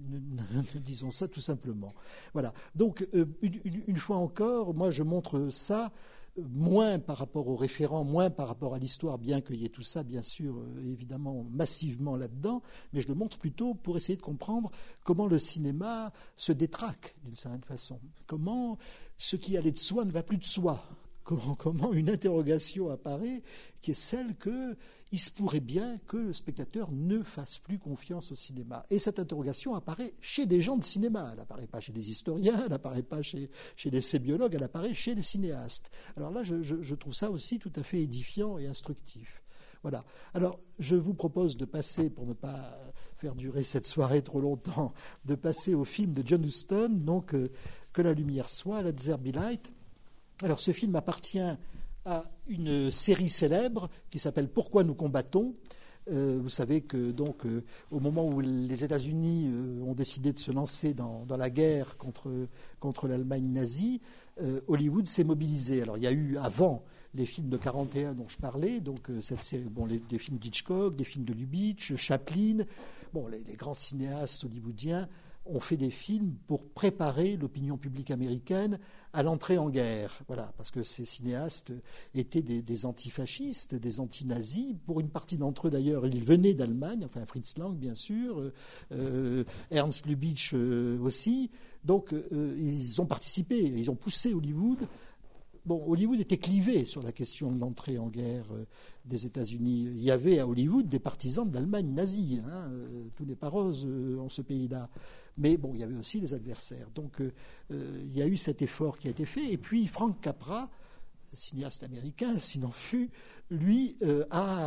Disons ça tout simplement. Voilà. Donc, euh, une, une fois encore, moi je montre ça, moins par rapport aux référents, moins par rapport à l'histoire, bien qu'il y ait tout ça, bien sûr, euh, évidemment, massivement là-dedans, mais je le montre plutôt pour essayer de comprendre comment le cinéma se détraque, d'une certaine façon. Comment ce qui allait de soi ne va plus de soi. Comment, comment une interrogation apparaît qui est celle qu'il se pourrait bien que le spectateur ne fasse plus confiance au cinéma. Et cette interrogation apparaît chez des gens de cinéma. Elle n'apparaît pas chez les historiens, elle n'apparaît pas chez, chez les sémiologues, elle apparaît chez les cinéastes. Alors là, je, je, je trouve ça aussi tout à fait édifiant et instructif. Voilà. Alors, je vous propose de passer, pour ne pas faire durer cette soirée trop longtemps, de passer au film de John Huston, donc euh, Que la lumière soit, Let There Be Light. Alors, ce film appartient à une série célèbre qui s'appelle Pourquoi nous combattons. Euh, vous savez que donc euh, au moment où les États-Unis euh, ont décidé de se lancer dans, dans la guerre contre, contre l'Allemagne nazie, euh, Hollywood s'est mobilisé. Alors il y a eu avant les films de quarante et un dont je parlais, donc euh, cette série, bon, les, des films d'Hitchcock, des films de Lubitsch, Chaplin, bon, les, les grands cinéastes hollywoodiens ont fait des films pour préparer l'opinion publique américaine à l'entrée en guerre. Voilà, parce que ces cinéastes étaient des, des antifascistes, des antinazis. Pour une partie d'entre eux, d'ailleurs, ils venaient d'Allemagne, enfin Fritz Lang, bien sûr, euh, Ernst Lubitsch euh, aussi. Donc, euh, ils ont participé, ils ont poussé Hollywood. Bon, Hollywood était clivé sur la question de l'entrée en guerre euh, des États-Unis. Il y avait à Hollywood des partisans de l'Allemagne nazie. Hein, euh, tout n'est pas rose euh, en ce pays-là. Mais bon, il y avait aussi les adversaires. Donc, euh, euh, il y a eu cet effort qui a été fait. Et puis, Frank Capra, cinéaste américain, s'il en fut, lui euh,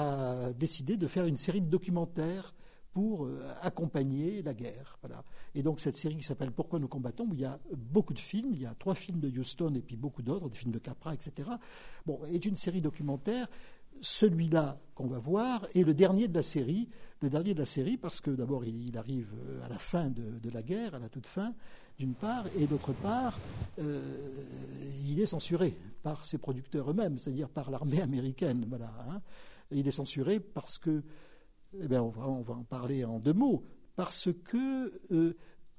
a décidé de faire une série de documentaires pour euh, accompagner la guerre. Voilà. Et donc cette série qui s'appelle Pourquoi nous combattons, où il y a beaucoup de films, il y a trois films de Huston et puis beaucoup d'autres, des films de Capra, et cetera, bon, est une série documentaire. Celui-là qu'on va voir est le dernier de la série, le dernier de la série parce que d'abord il, il arrive à la fin de, de la guerre, à la toute fin, d'une part, et d'autre part, euh, il est censuré par ses producteurs eux-mêmes, c'est-à-dire par l'armée américaine. Voilà, hein. Il est censuré parce que, eh bien, on va, on va en parler en deux mots, parce que euh,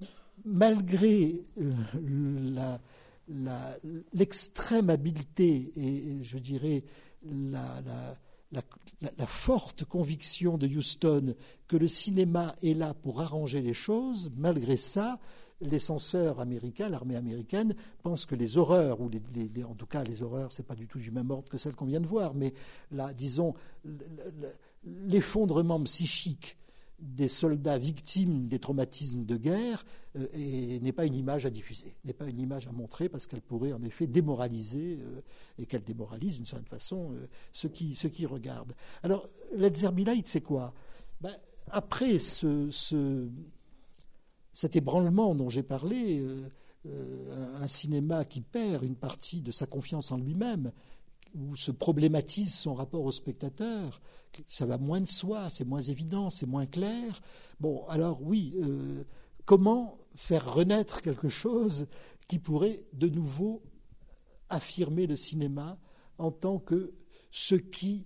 malgré euh, la, la, l'extrême habileté et, je dirais, la, la, la, la forte conviction de Huston que le cinéma est là pour arranger les choses, malgré ça, les censeurs américains, l'armée américaine, pensent que les horreurs, ou les, les, en tout cas les horreurs, c'est pas du tout du même ordre que celles qu'on vient de voir, mais là, disons, l'effondrement psychique des soldats victimes des traumatismes de guerre euh, et n'est pas une image à diffuser, n'est pas une image à montrer, parce qu'elle pourrait en effet démoraliser, euh, et qu'elle démoralise d'une certaine façon euh, ceux, qui, ceux qui regardent. Alors, Led Zeppelin, c'est quoi? Ben, après ce, ce, cet ébranlement dont j'ai parlé, euh, euh, un cinéma qui perd une partie de sa confiance en lui-même, où se problématise son rapport au spectateur, ça va moins de soi, c'est moins évident, c'est moins clair. Bon, alors oui, euh, comment faire renaître quelque chose qui pourrait de nouveau affirmer le cinéma en tant que ce qui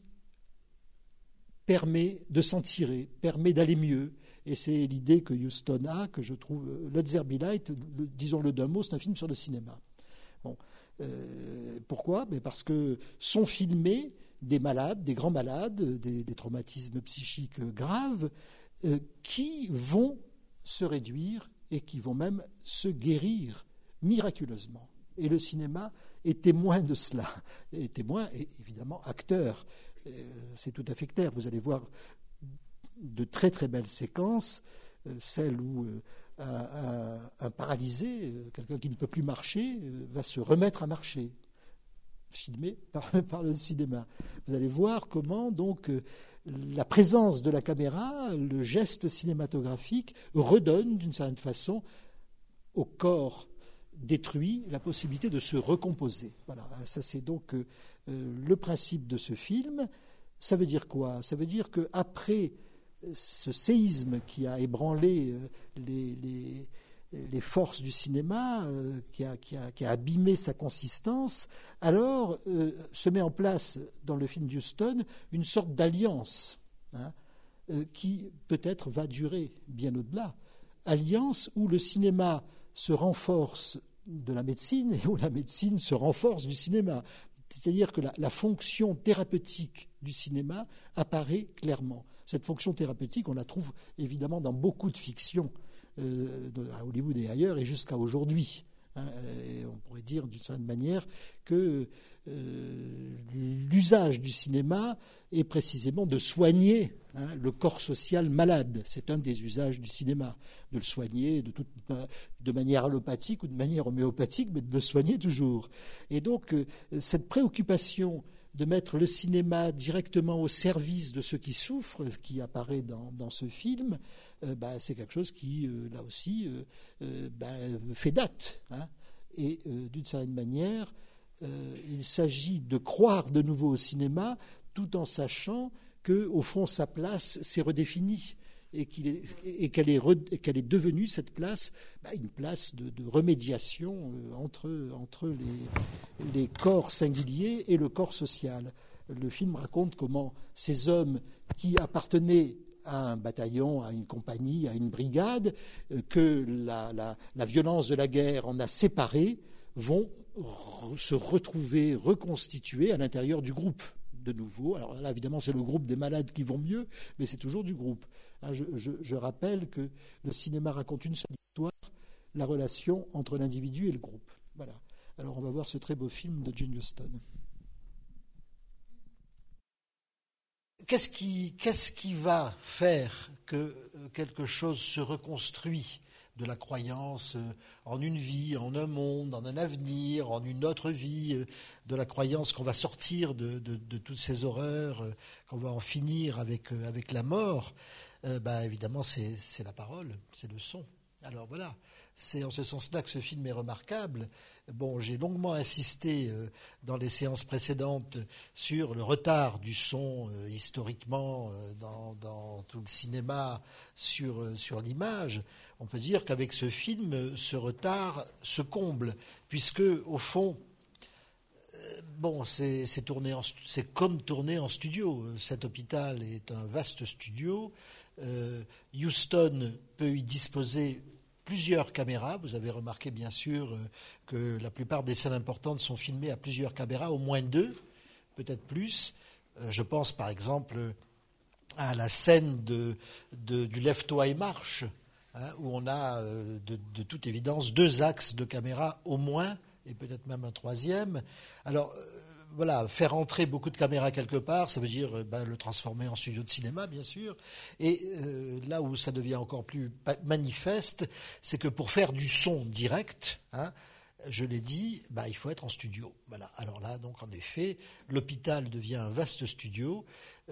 permet de s'en tirer, permet d'aller mieux. Et c'est l'idée que Huston a, que je trouve... Led Zeppelin, disons-le d'un mot, c'est un film sur le cinéma. Bon. Euh, pourquoi? Mais parce que sont filmés des malades, des grands malades, des, des traumatismes psychiques graves, euh, qui vont se réduire et qui vont même se guérir miraculeusement. Et le cinéma est témoin de cela, est témoin et évidemment acteur. Euh, c'est tout à fait clair. Vous allez voir de très très belles séquences, euh, celles où euh, Un, un, un paralysé, quelqu'un qui ne peut plus marcher, va se remettre à marcher, filmé par, par le cinéma. Vous allez voir comment donc la présence de la caméra, le geste cinématographique redonne d'une certaine façon au corps détruit la possibilité de se recomposer. Voilà, ça c'est donc euh, le principe de ce film. Ça veut dire quoi? Ça veut dire qu'après ce séisme qui a ébranlé les, les, les forces du cinéma, euh, qui, a, qui, a, qui a abîmé sa consistance, alors euh, se met en place dans le film d'Huston une sorte d'alliance hein, euh, qui peut-être va durer bien au-delà. Alliance où le cinéma se renforce de la médecine et où la médecine se renforce du cinéma. C'est-à-dire que la, la fonction thérapeutique du cinéma apparaît clairement. Cette fonction thérapeutique, on la trouve évidemment dans beaucoup de fictions, euh, à Hollywood et ailleurs, et jusqu'à aujourd'hui. Hein, et on pourrait dire d'une certaine manière que euh, l'usage du cinéma est précisément de soigner hein, le corps social malade. C'est un des usages du cinéma, de le soigner de, toute, de manière allopathique ou de manière homéopathique, mais de le soigner toujours. Et donc, euh, cette préoccupation de mettre le cinéma directement au service de ceux qui souffrent, qui apparaît dans, dans ce film, euh, bah, c'est quelque chose qui, euh, là aussi, euh, euh, bah, fait date. Hein. Et euh, d'une certaine manière, euh, il s'agit de croire de nouveau au cinéma, tout en sachant qu'au fond, sa place s'est redéfinie et, qu'il est, et qu'elle est, re, qu'elle est devenue, cette place, bah, une place de, de remédiation euh, entre, entre les, les corps singuliers et le corps social. Le film raconte comment ces hommes qui appartenaient à un bataillon, à une compagnie, à une brigade, euh, que la, la, la violence de la guerre en a séparés, vont re, se retrouver, reconstituer à l'intérieur du groupe. De nouveau, alors là évidemment c'est le groupe des malades qui vont mieux, mais c'est toujours du groupe. Je, je, je rappelle que le cinéma raconte une seule histoire, la relation entre l'individu et le groupe. Voilà. Alors on va voir ce très beau film de John Huston. Qu'est-ce qui, qu'est-ce qui va faire que quelque chose se reconstruit de la croyance en une vie, en un monde, en un avenir, en une autre vie, de la croyance qu'on va sortir de, de, de toutes ces horreurs, qu'on va en finir avec, avec la mort, euh, bah, évidemment c'est, c'est la parole, c'est le son. Alors voilà, c'est en ce sens-là que ce film est remarquable. Bon, j'ai longuement insisté euh, dans les séances précédentes sur le retard du son euh, historiquement euh, dans, dans tout le cinéma sur, euh, sur l'image. On peut dire qu'avec ce film, ce retard se comble, puisque au fond, euh, bon, c'est, c'est, tourné en, c'est comme tourner en studio. Cet hôpital est un vaste studio. Euh, Huston peut y disposer plusieurs caméras. Vous avez remarqué bien sûr que la plupart des scènes importantes sont filmées à plusieurs caméras, au moins deux, peut-être plus. Je pense par exemple à la scène de, de, du Lève-toi et marche, hein, où on a euh, de, de toute évidence deux axes de caméra au moins, et peut-être même un troisième. Alors, euh, voilà, faire entrer beaucoup de caméras quelque part, ça veut dire euh, ben, le transformer en studio de cinéma, bien sûr. Et euh, là où ça devient encore plus manifeste, c'est que pour faire du son direct, hein, je l'ai dit, bah, il faut être en studio. Voilà. Alors là, donc, en effet, l'hôpital devient un vaste studio.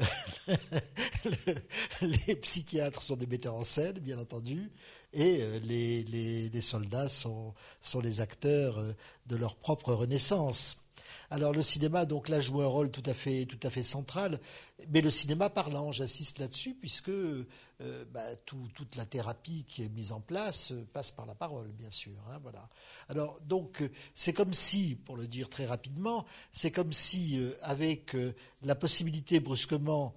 Les psychiatres sont des metteurs en scène, bien entendu, et les, les, les soldats sont, sont les acteurs de leur propre renaissance. Alors le cinéma, donc là, joue un rôle tout à fait, tout à fait central, mais le cinéma parlant, j'insiste là-dessus, puisque euh, bah, tout, toute la thérapie qui est mise en place euh, passe par la parole, bien sûr. Hein, voilà. Alors donc, euh, c'est comme si, pour le dire très rapidement, c'est comme si, euh, avec euh, la possibilité brusquement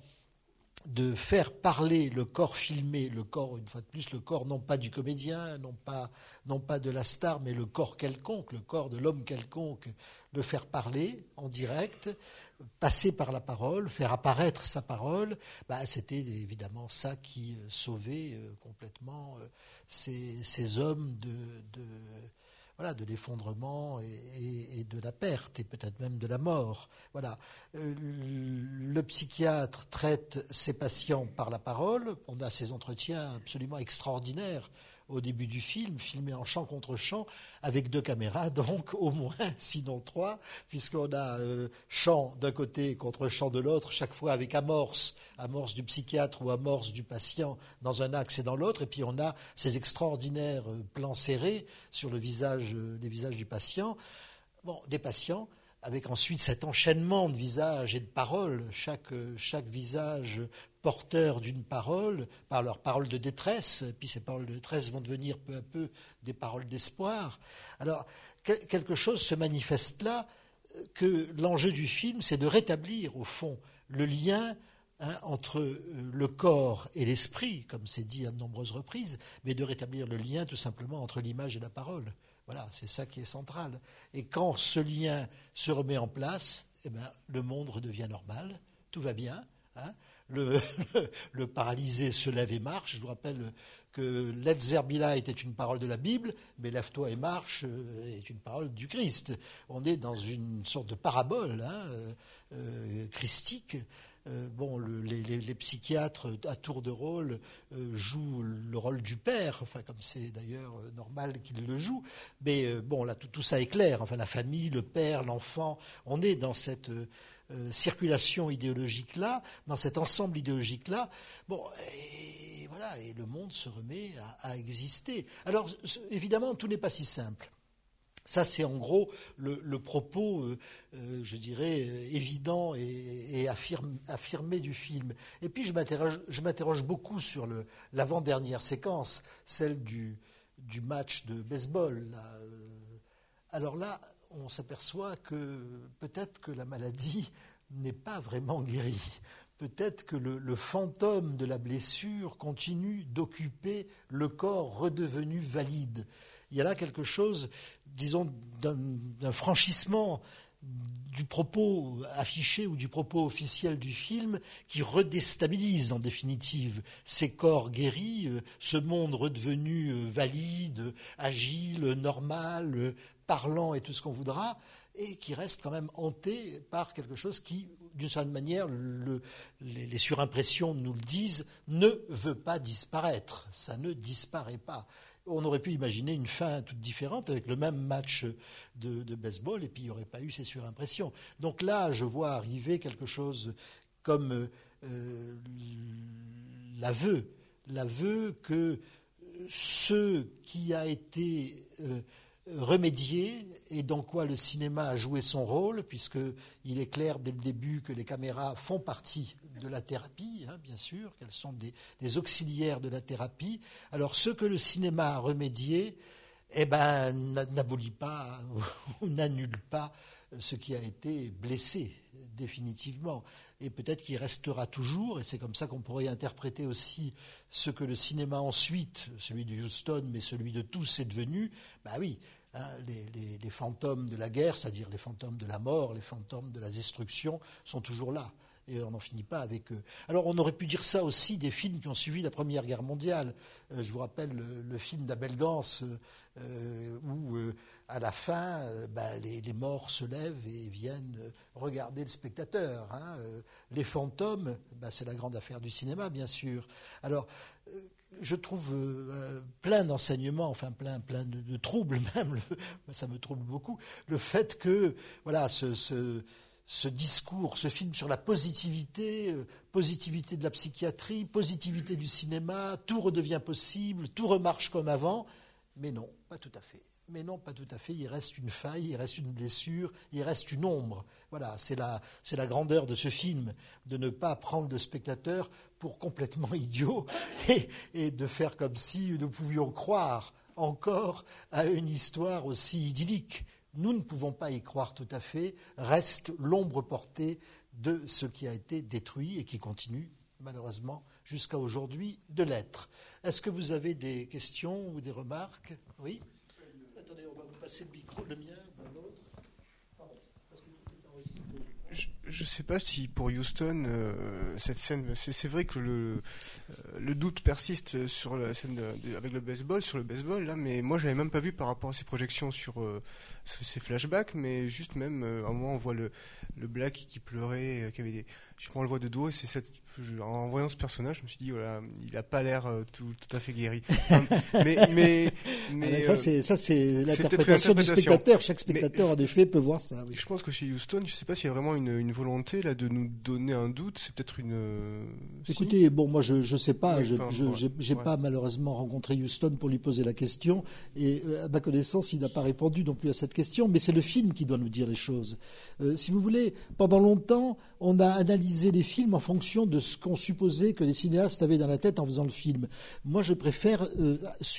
de faire parler le corps filmé, le corps, une fois de plus, le corps non pas du comédien, non pas, non pas de la star, mais le corps quelconque, le corps de l'homme quelconque, le faire parler en direct, passer par la parole, faire apparaître sa parole, bah, c'était évidemment ça qui euh, sauvait euh, complètement euh, ces, ces hommes de... de Voilà, de l'effondrement et, et, et de la perte, et peut-être même de la mort. Voilà. Euh, le psychiatre traite ses patients par la parole. On a ces entretiens absolument extraordinaires au début du film, filmés en champ contre champ, avec deux caméras, donc au moins, sinon trois, puisqu'on a euh, champ d'un côté contre champ de l'autre, chaque fois avec amorce, amorce du psychiatre ou amorce du patient dans un axe et dans l'autre, et puis on a ces extraordinaires euh, plans serrés sur le visage, euh, les visages du patient, bon, des patients, avec ensuite cet enchaînement de visages et de paroles, chaque, chaque visage porteur d'une parole, par leurs paroles de détresse, puis ces paroles de détresse vont devenir peu à peu des paroles d'espoir. Alors, quelque chose se manifeste là, que l'enjeu du film, c'est de rétablir, au fond, le lien hein, entre le corps et l'esprit, comme c'est dit à de nombreuses reprises, mais de rétablir le lien tout simplement entre l'image et la parole. Voilà, c'est ça qui est central. Et quand ce lien se remet en place, eh ben, le monde redevient normal, tout va bien. Hein. Le, le paralysé se lève et marche. Je vous rappelle que Let's there be light est une parole de la Bible, mais lève-toi et marche est une parole du Christ. On est dans une sorte de parabole hein, euh, christique. Euh, bon, le, les, les, les psychiatres, à tour de rôle, euh, jouent le rôle du père, enfin, comme c'est d'ailleurs euh, normal qu'ils le jouent. Mais euh, bon, là, tout, tout ça est clair. Enfin, la famille, le père, l'enfant, on est dans cette euh, euh, circulation idéologique-là, dans cet ensemble idéologique-là. Bon, et voilà, et le monde se remet à, à exister. Alors, évidemment, tout n'est pas si simple. Ça, c'est en gros le, le propos, euh, euh, je dirais, évident et, et affirme, affirmé du film. Et puis, je m'interroge, je m'interroge beaucoup sur le, l'avant-dernière séquence, celle du, du match de baseball. Là. Alors là, on s'aperçoit que peut-être que la maladie n'est pas vraiment guérie. Peut-être que le, le fantôme de la blessure continue d'occuper le corps redevenu valide. Il y a là quelque chose, disons, d'un, d'un franchissement du propos affiché ou du propos officiel du film qui redéstabilise en définitive ces corps guéris, ce monde redevenu valide, agile, normal, parlant et tout ce qu'on voudra, et qui reste quand même hanté par quelque chose qui, d'une certaine manière, le, les, les surimpressions nous le disent, ne veut pas disparaître. Ça ne disparaît pas. On aurait pu imaginer une fin toute différente avec le même match de, de baseball et puis il n'y aurait pas eu ces surimpressions. Donc là, je vois arriver quelque chose comme euh, l'aveu, l'aveu que ce qui a été euh, remédié et dans quoi le cinéma a joué son rôle, puisqu'il est clair dès le début que les caméras font partie de la thérapie, hein, bien sûr, qu'elles sont des, des auxiliaires de la thérapie. Alors ce que le cinéma a remédié, eh ben, n'abolit pas ou n'annule pas ce qui a été blessé définitivement. Et peut-être qu'il restera toujours, et c'est comme ça qu'on pourrait interpréter aussi ce que le cinéma ensuite, celui de Huston, mais celui de tous est devenu, bah oui, hein, les, les, les fantômes de la guerre, c'est-à-dire les fantômes de la mort, les fantômes de la destruction, sont toujours là. et on n'en finit pas avec eux. Alors on aurait pu dire ça aussi des films qui ont suivi la Première Guerre mondiale. Euh, je vous rappelle le, le film d'Abel Gans, euh, où euh, à la fin, euh, bah, les, les morts se lèvent et viennent regarder le spectateur. Hein. Euh, les fantômes, bah, c'est la grande affaire du cinéma, bien sûr. Alors, euh, je trouve euh, plein d'enseignements, enfin plein, plein de, de troubles même, le, ça me trouble beaucoup, le fait que voilà, ce, ce, ce discours, ce film sur la positivité, euh, positivité de la psychiatrie, positivité du cinéma, tout redevient possible, tout remarche comme avant, mais non, pas tout à fait. Mais non, pas tout à fait. Il reste une faille, il reste une blessure, il reste une ombre. Voilà, c'est la, c'est la grandeur de ce film, de ne pas prendre le spectateur pour complètement idiot et, et de faire comme si nous pouvions croire encore à une histoire aussi idyllique. Nous ne pouvons pas y croire tout à fait. Reste l'ombre portée de ce qui a été détruit et qui continue, malheureusement, jusqu'à aujourd'hui, de l'être. Est-ce que vous avez des questions ou des remarques ? Oui ? Attendez, on va vous passer le micro, le mien, ben l'autre. Pardon, parce que c'est enregistré. Je ne sais pas si pour Houston, euh, cette scène, c'est, c'est vrai que le, euh, le doute persiste sur la scène de, de, avec le baseball, sur le baseball, là, mais moi je n'avais même pas vu par rapport à ces projections sur euh, ces flashbacks, mais juste même, euh, à un moment on voit le, le Black qui pleurait, euh, qui avait des, je prends le voix de dos, et c'est cette, je, en voyant ce personnage, je me suis dit, voilà, il n'a pas l'air euh, tout, tout à fait guéri. Enfin, mais, mais, mais ah, ça, euh, c'est, ça, c'est l'interprétation, c'est du spectateur. Chaque spectateur mais, à deux cheveux peut voir ça. Oui. Je pense que chez Houston, je ne sais pas s'il y a vraiment une, une volonté là de nous donner un doute. C'est peut-être une. Euh, Écoutez, si. bon, moi je ne sais pas. Oui, je enfin, je n'ai ouais. pas malheureusement rencontré Houston pour lui poser la question. Et à ma connaissance, il n'a pas répondu non plus à cette question. Mais c'est le film qui doit nous dire les choses. Euh, si vous voulez, pendant longtemps, on a analysé les films en fonction de ce qu'on supposait que les cinéastes avaient dans la tête en faisant le film. Moi, je préfère euh,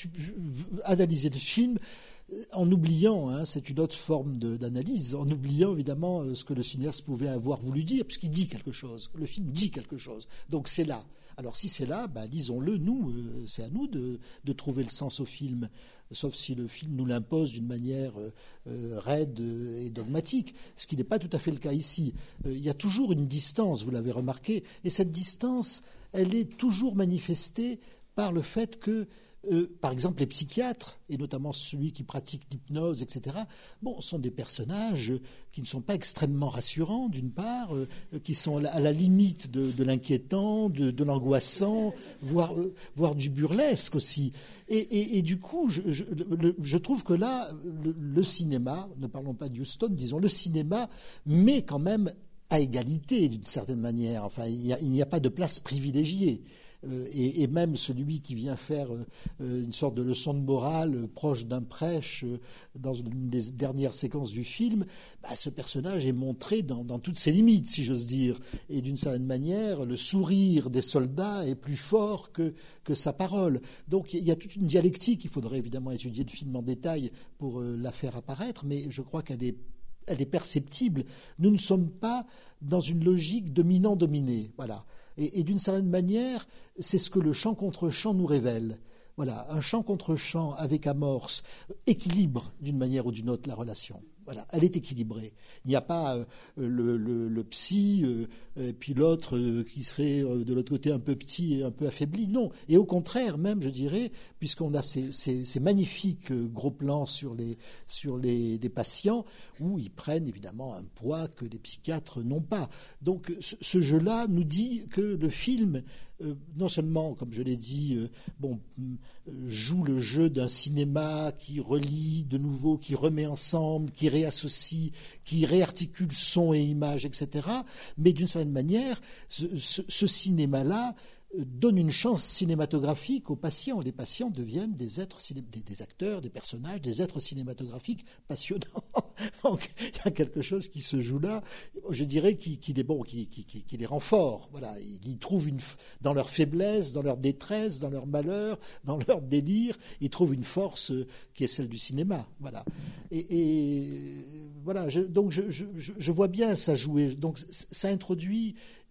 analyser le film en oubliant, hein, c'est une autre forme de, d'analyse, en oubliant évidemment ce que le cinéaste pouvait avoir voulu dire, puisqu'il dit quelque chose, le film dit quelque chose, donc c'est là. Alors si c'est là, bah, lisons-le, nous, euh, c'est à nous de, de trouver le sens au film, sauf si le film nous l'impose d'une manière euh, raide et dogmatique, ce qui n'est pas tout à fait le cas ici. Euh, il y a toujours une distance, vous l'avez remarqué, et cette distance, elle est toujours manifestée par le fait que Euh, par exemple, les psychiatres, et notamment celui qui pratique l'hypnose, et cetera, bon, sont des personnages qui ne sont pas extrêmement rassurants, d'une part, euh, qui sont à la limite de, de l'inquiétant, de, de l'angoissant, voire, euh, voire du burlesque aussi. Et, et, et du coup, je, je, le, je trouve que là, le, le cinéma, ne parlons pas de Houston, disons, le cinéma met quand même à égalité, d'une certaine manière. Enfin, il, y a, il n'y a pas de place privilégiée. Et, et même celui qui vient faire euh, une sorte de leçon de morale euh, proche d'un prêche euh, dans une des dernières séquences du film, bah, ce personnage est montré dans, dans toutes ses limites, si j'ose dire. Et d'une certaine manière, le sourire des soldats est plus fort que, que sa parole. Donc il y a toute une dialectique. Il faudrait évidemment étudier le film en détail pour euh, la faire apparaître, mais je crois qu'elle est elle est perceptible. Nous ne sommes pas dans une logique dominant-dominé. Voilà. Et, et d'une certaine manière, c'est ce que le chant contre chant nous révèle. Voilà, un chant contre chant avec amorce équilibre d'une manière ou d'une autre la relation. Voilà, elle est équilibrée. Il n'y a pas euh, le, le, le psy euh, et puis l'autre euh, qui serait euh, de l'autre côté un peu petit et un peu affaibli. Non, et au contraire même, je dirais, puisqu'on a ces, ces, ces magnifiques euh, gros plans sur les sur les, les patients où ils prennent évidemment un poids que les psychiatres n'ont pas. Donc ce, ce jeu-là nous dit que le film Euh, non seulement, comme je l'ai dit, euh, bon, euh, joue le jeu d'un cinéma qui relie de nouveau, qui remet ensemble, qui réassocie, qui réarticule son et image, et cetera. Mais d'une certaine manière, ce, ce, ce cinéma-là donne une chance cinématographique aux patients. Les patients deviennent des êtres, des, des acteurs, des personnages, des êtres cinématographiques passionnants. Donc il y a quelque chose qui se joue là, je dirais, qui, qui, les, bon, qui, qui, qui les rend forts. Voilà. Ils trouvent une, dans leur faiblesse, dans leur détresse, dans leur malheur, dans leur délire, ils trouvent une force qui est celle du cinéma. Voilà. Et, et voilà. Je, donc je, je, je vois bien ça jouer. Donc ça introduit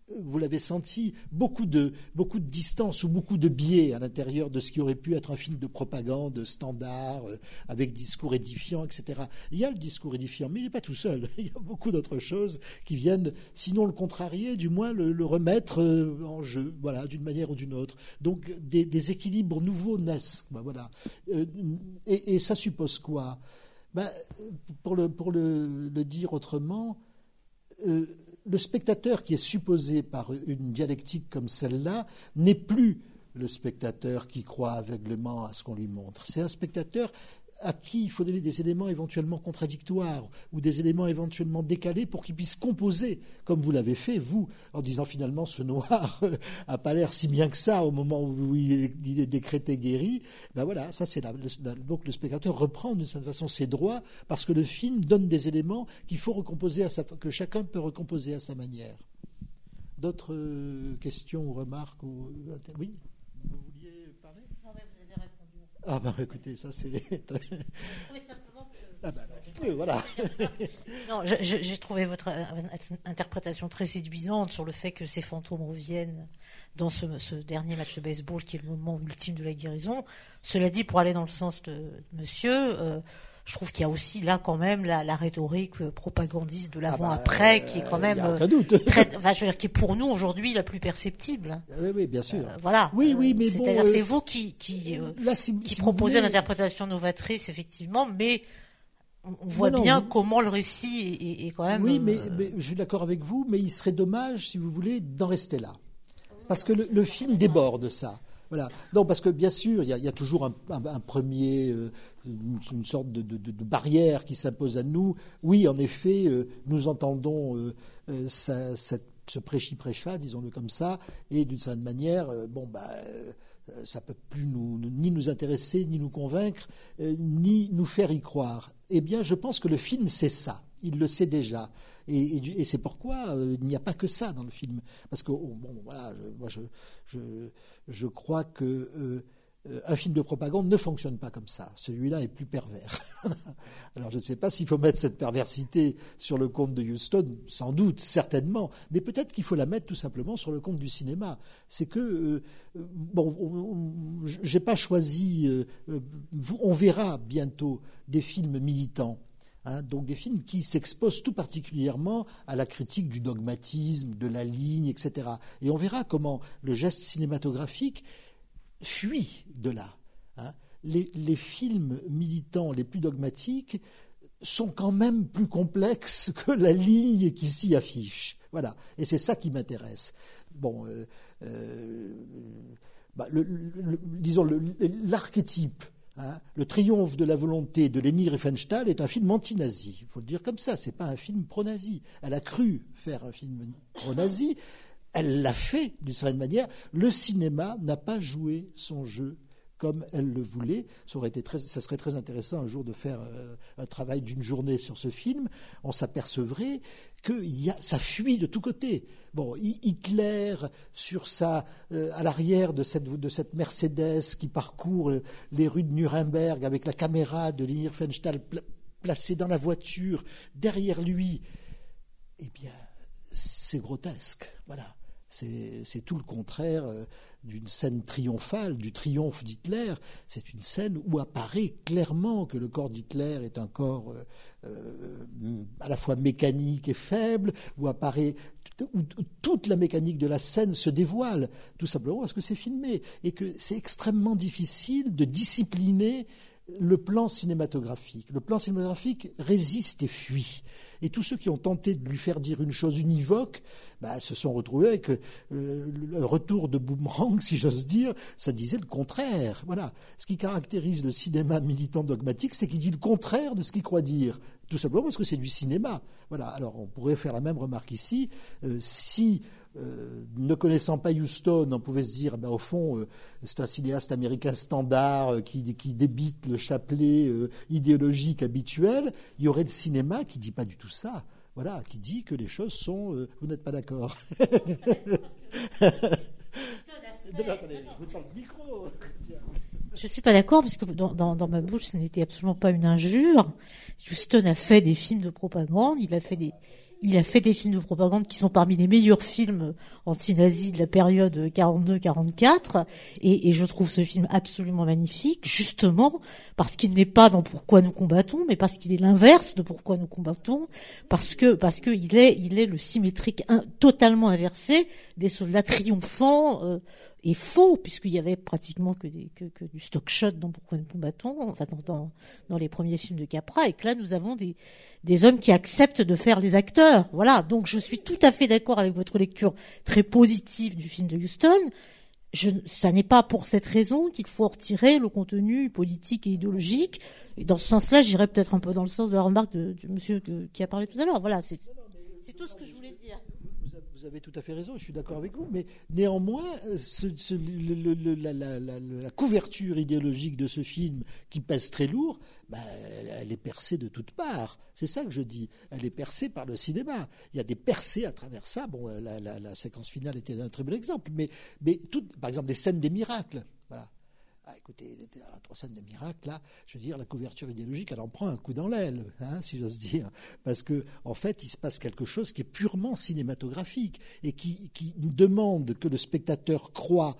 vous l'avez senti, beaucoup de, beaucoup de distance ou beaucoup de biais à l'intérieur de ce qui aurait pu être un film de propagande standard, euh, avec discours édifiant, et cetera. Il y a le discours édifiant, mais il n'est pas tout seul. Il y a beaucoup d'autres choses qui viennent, sinon le contrarier, du moins le, le remettre euh, en jeu, voilà, d'une manière ou d'une autre. Donc des, des équilibres nouveaux naissent. Ben, voilà. Euh, et, et ça suppose quoi? Ben, pour le, pour le, le dire autrement, euh, le spectateur qui est supposé par une dialectique comme celle-là n'est plus le spectateur qui croit aveuglément à ce qu'on lui montre. C'est un spectateur à qui il faut donner des éléments éventuellement contradictoires ou des éléments éventuellement décalés pour qu'il puisse composer, comme vous l'avez fait, vous, en disant finalement ce noir n'a pas l'air si bien que ça au moment où il est, il est décrété guéri. Ben voilà, ça c'est là. Donc le spectateur reprend d'une certaine façon ses droits parce que le film donne des éléments qu'il faut recomposer à sa, que chacun peut recomposer à sa manière. D'autres questions ou remarques ou... Oui, vous vouliez parler? Non, mais vous avez répondu. Ah ben écoutez, ça c'est... Oui, simplement que... Ah ben, oui, voilà. Non, je, je, j'ai trouvé votre interprétation très séduisante sur le fait que ces fantômes reviennent dans ce, ce dernier match de baseball qui est le moment ultime de la guérison. Cela dit, pour aller dans le sens de monsieur, euh, je trouve qu'il y a aussi là quand même la, la rhétorique propagandiste de l'avant-après ah bah, qui est quand même euh, doute. Très, enfin, je veux dire, qui est pour nous aujourd'hui la plus perceptible. Oui, oui, bien sûr. Euh, voilà. Oui, oui, mais c'est-à-dire bon, c'est euh, vous qui qui, euh, là, si, qui si proposez voulez... l'interprétation novatrice effectivement, mais on voit non, non, bien vous... comment le récit est, est, est quand même... Oui, mais, euh... mais je suis d'accord avec vous, mais il serait dommage, si vous voulez, d'en rester là. Parce que le, le film déborde ça. Voilà. Non, parce que bien sûr, il y a, il y a toujours un, un, un premier, euh, une, une sorte de, de, de barrière qui s'impose à nous. Oui, en effet, euh, nous entendons euh, euh, ça, cette, ce prêchi-prêcha, disons-le comme ça, et d'une certaine manière, euh, bon, bah... Euh, ça ne peut plus nous, ni nous intéresser, ni nous convaincre, euh, ni nous faire y croire. Eh bien, je pense que le film, c'est ça. Il le sait déjà. Et, et, et c'est pourquoi euh, il n'y a pas que ça dans le film. Parce que, oh, bon, voilà, je, moi, je, je, je crois que euh, un film de propagande ne fonctionne pas comme ça. Celui-là est plus pervers. Alors, je ne sais pas s'il faut mettre cette perversité sur le compte de Huston, sans doute, certainement, mais peut-être qu'il faut la mettre tout simplement sur le compte du cinéma. C'est que, euh, bon, on, on, j'ai pas choisi, euh, on verra bientôt des films militants. Hein, donc des films qui s'exposent tout particulièrement à la critique du dogmatisme, de la ligne, et cetera. Et on verra comment le geste cinématographique fuit de là. Hein. Les, les films militants les plus dogmatiques sont quand même plus complexes que la ligne qui s'y affiche. Voilà. Et c'est ça qui m'intéresse. Bon, euh, euh, bah, le, le, le, disons, le, l'archétype, hein, le triomphe de la volonté de Leni Riefenstahl est un film anti-nazi. Il faut le dire comme ça, c'est pas un film pro-nazi. Elle a cru faire un film pro-nazi. Elle l'a fait d'une certaine manière. Le cinéma n'a pas joué son jeu comme elle le voulait. Ça aurait été très, ça serait très intéressant un jour de faire euh, un travail d'une journée sur ce film. On s'apercevrait que y a, ça fuit de tous côtés. Bon, Hitler sur sa, euh, à l'arrière de cette, de cette Mercedes qui parcourt les rues de Nuremberg avec la caméra de Leni Riefenstahl pla- placée dans la voiture derrière lui. Eh bien, c'est grotesque. Voilà. C'est, c'est tout le contraire euh, d'une scène triomphale, du triomphe d'Hitler. C'est une scène où apparaît clairement que le corps d'Hitler est un corps euh, euh, à la fois mécanique et faible, où apparaît où, où toute la mécanique de la scène se dévoile, tout simplement parce que c'est filmé et que c'est extrêmement difficile de discipliner le plan cinématographique. Le plan cinématographique résiste et fuit. Et tous ceux qui ont tenté de lui faire dire une chose univoque, bah, se sont retrouvés avec euh, le retour de boomerang, si j'ose dire, ça disait le contraire. Voilà. Ce qui caractérise le cinéma militant dogmatique, c'est qu'il dit le contraire de ce qu'il croit dire. Tout simplement parce que c'est du cinéma. Voilà. Alors, on pourrait faire la même remarque ici. Euh, si Euh, ne connaissant pas Huston, on pouvait se dire, ben, au fond, euh, c'est un cinéaste américain standard euh, qui, qui débite le chapelet euh, idéologique habituel. Il y aurait le cinéma qui dit pas du tout ça. Voilà, qui dit que les choses sont. Euh, vous n'êtes pas d'accord. Je suis pas d'accord parce que dans, dans, dans ma bouche, ce n'était absolument pas une injure. Huston a fait des films de propagande, il a fait des, il a fait des films de propagande qui sont parmi les meilleurs films anti-nazis de la période quarante-deux quarante-quatre, et, et je trouve ce film absolument magnifique, justement parce qu'il n'est pas dans Pourquoi nous combattons, mais parce qu'il est l'inverse de Pourquoi nous combattons, parce que parce que il est il est le symétrique un, totalement inversé des soldats triomphants euh, et faux, puisqu'il y avait pratiquement que, des, que, que du stock shot dans Pourquoi nous combattons, enfin dans, dans, dans les premiers films de Capra, et que là nous avons des, des hommes qui acceptent de faire les acteurs. Voilà, donc je suis tout à fait d'accord avec votre lecture très positive du film de Huston. Je, ça n'est pas pour cette raison qu'il faut retirer le contenu politique et idéologique. Et dans ce sens-là, j'irais peut-être un peu dans le sens de la remarque de, du monsieur que, qui a parlé tout à l'heure. Voilà, c'est, c'est tout ce que je voulais dire. Vous avez tout à fait raison, je suis d'accord avec vous, mais néanmoins, ce, ce, le, le, le, la, la, la, la couverture idéologique de ce film, qui pèse très lourd, bah, elle, elle est percée de toutes parts. C'est ça que je dis. Elle est percée par le cinéma. Il y a des percées à travers ça. Bon, la, la, la séquence finale était un très bel exemple, mais, mais tout, par exemple, les scènes des miracles. Voilà. Ah, écoutez, la trois scènes des miracles, là, je veux dire, la couverture idéologique, elle en prend un coup dans l'aile, hein, si j'ose dire. Parce que, en fait, il se passe quelque chose qui est purement cinématographique et qui, qui demande que le spectateur croie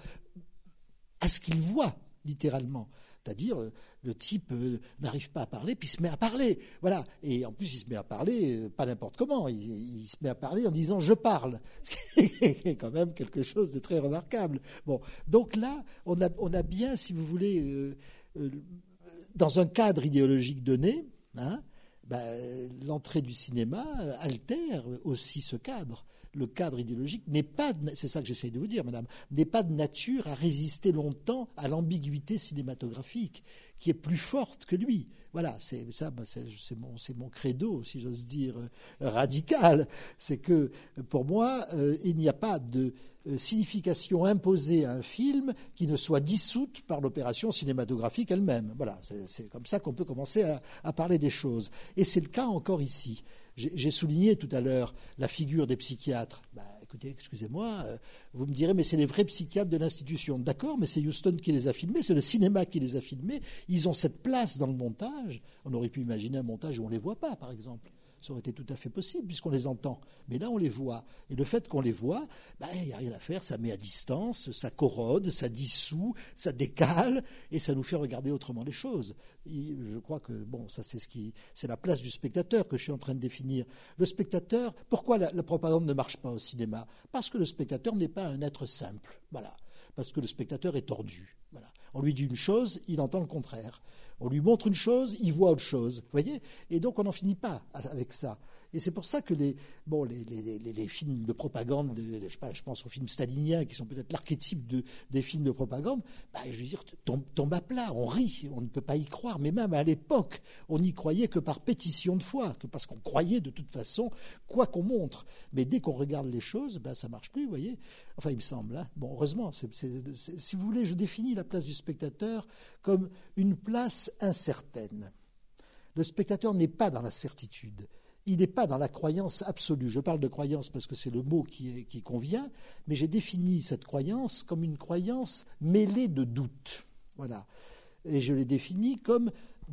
à ce qu'il voit, littéralement. C'est-à-dire, le type euh, n'arrive pas à parler, puis il se met à parler. Voilà. Et en plus, il se met à parler, euh, pas n'importe comment. Il, il se met à parler en disant « je parle ». Ce qui est quand même quelque chose de très remarquable. Bon. Donc là, on a, on a bien, si vous voulez, euh, euh, dans un cadre idéologique donné, hein, ben, l'entrée du cinéma altère aussi ce cadre. Le cadre idéologique n'est pas, de, c'est ça que j'essaye de vous dire, madame, n'est pas de nature à résister longtemps à l'ambiguïté cinématographique, qui est plus forte que lui. Voilà, c'est ça, c'est, c'est, mon, c'est mon credo, si j'ose dire, euh, radical. C'est que, pour moi, euh, il n'y a pas de euh, signification imposée à un film qui ne soit dissoute par l'opération cinématographique elle-même. Voilà, c'est, c'est comme ça qu'on peut commencer à, à parler des choses. Et c'est le cas encore ici. J'ai souligné tout à l'heure la figure des psychiatres. Bah, écoutez, excusez-moi, euh, vous me direz, mais c'est les vrais psychiatres de l'institution. D'accord, mais c'est Huston qui les a filmés, c'est le cinéma qui les a filmés. Ils ont cette place dans le montage. On aurait pu imaginer un montage où on ne les voit pas, par exemple. Ça aurait été tout à fait possible, puisqu'on les entend. Mais là, on les voit. Et le fait qu'on les voit, bah, il n'y a rien à faire. Ça met à distance, ça corrode, ça dissout, ça décale, et ça nous fait regarder autrement les choses. Et je crois que, bon, ça, c'est ce qui, c'est la place du spectateur que je suis en train de définir. Le spectateur, pourquoi la, la propagande ne marche pas au cinéma ? Parce que le spectateur n'est pas un être simple. Voilà. Parce que le spectateur est tordu. Voilà. On lui dit une chose, il entend le contraire. On lui montre une chose, il voit autre chose. Vous voyez ? Et donc, on n'en finit pas avec ça. Et c'est pour ça que les, bon, les, les, les, les films de propagande, de, je, sais pas, je pense aux films staliniens, qui sont peut-être l'archétype de, des films de propagande, bah, je veux dire, tombe, tombe à plat, on rit, on ne peut pas y croire. Mais même à l'époque, on n'y croyait que par pétition de foi, que parce qu'on croyait de toute façon, quoi qu'on montre. Mais dès qu'on regarde les choses, bah, ça ne marche plus, vous voyez. Enfin, il me semble. Hein. Bon, heureusement, c'est, c'est, c'est, si vous voulez, je définis la place du spectateur comme une place incertaine. Le spectateur n'est pas dans la certitude. Il n'est pas dans la croyance absolue. Je parle de croyance parce que c'est le mot qui, est, qui convient, mais j'ai défini cette croyance comme une croyance mêlée de doute. Voilà. Et je l'ai définie comme...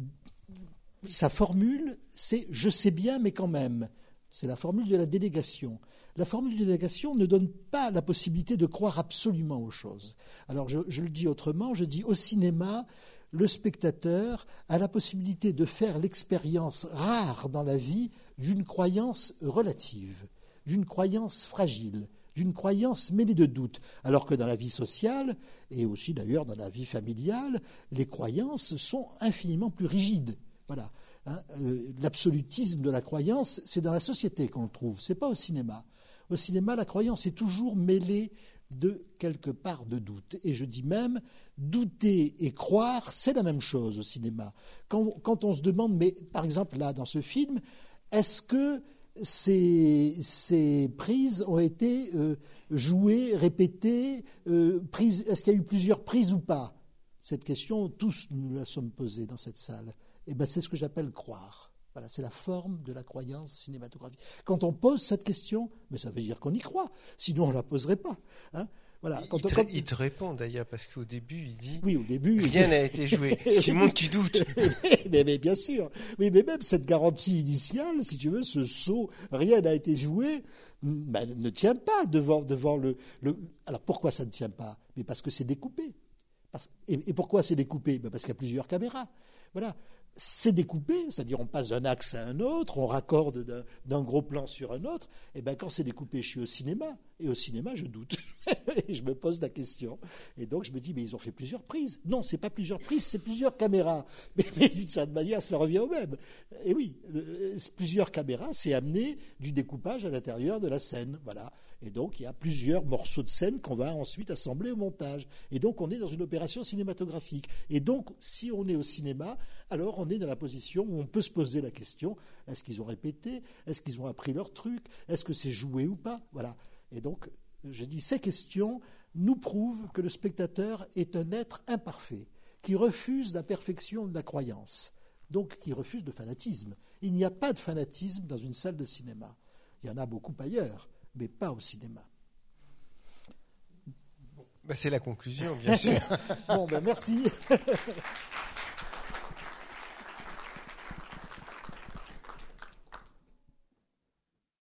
Sa formule, c'est « je sais bien, mais quand même ». C'est la formule de la délégation. La formule de délégation ne donne pas la possibilité de croire absolument aux choses. Alors, je, je le dis autrement, je dis au cinéma... le spectateur a la possibilité de faire l'expérience rare dans la vie d'une croyance relative, d'une croyance fragile, d'une croyance mêlée de doute, alors que dans la vie sociale, et aussi d'ailleurs dans la vie familiale, les croyances sont infiniment plus rigides. Voilà. Hein, euh, l'absolutisme de la croyance, c'est dans la société qu'on le trouve, c'est pas au cinéma. Au cinéma, la croyance est toujours mêlée de quelque part de doute. Et je dis même, douter et croire, c'est la même chose au cinéma. Quand, quand on se demande, mais par exemple là, dans ce film, est-ce que ces, ces prises ont été euh, jouées, répétées, euh, prises, est-ce qu'il y a eu plusieurs prises ou pas ? Cette question, tous nous la sommes posée dans cette salle. Et bien, c'est ce que j'appelle croire. Voilà, c'est la forme de la croyance cinématographique. Quand on pose cette question, mais ça veut dire qu'on y croit, sinon on ne la poserait pas. Hein. Voilà. Il, Quand il, on- te, quand- il te répond d'ailleurs, parce qu'au début, il dit Oui, au début. rien n'a été joué, ce qui montre qu'il doute. mais, mais bien sûr. Oui, mais même cette garantie initiale, si tu veux, ce saut, rien n'a été joué, ben, ne tient pas devant, devant le, le. Alors pourquoi ça ne tient pas? Mais parce que c'est découpé. Parce- et, et pourquoi c'est découpé? Ben parce qu'il y a plusieurs caméras. Voilà. C'est découpé, c'est-à-dire on passe d'un axe à un autre, on raccorde d'un, d'un gros plan sur un autre. Et ben quand c'est découpé, je suis au cinéma. Et au cinéma, je doute. Et je me pose la question. Et donc je me dis, mais ils ont fait plusieurs prises. Non, c'est pas plusieurs prises, c'est plusieurs caméras. Mais, mais d'une certaine manière, ça revient au même. Et oui, le- plusieurs caméras, c'est amener du découpage à l'intérieur de la scène. Voilà. Et donc il y a plusieurs morceaux de scène qu'on va ensuite assembler au montage. Et donc on est dans une opération cinématographique. Et donc si on est au cinéma, alors on est dans la position où on peut se poser la question, est-ce qu'ils ont répété? Est-ce qu'ils ont appris leur truc? Est-ce que c'est joué ou pas? Voilà. Et donc, je dis, ces questions nous prouvent que le spectateur est un être imparfait, qui refuse la perfection de la croyance, donc qui refuse le fanatisme. Il n'y a pas de fanatisme dans une salle de cinéma. Il y en a beaucoup ailleurs, mais pas au cinéma. Bah, c'est la conclusion, bien sûr. Bon, ben merci.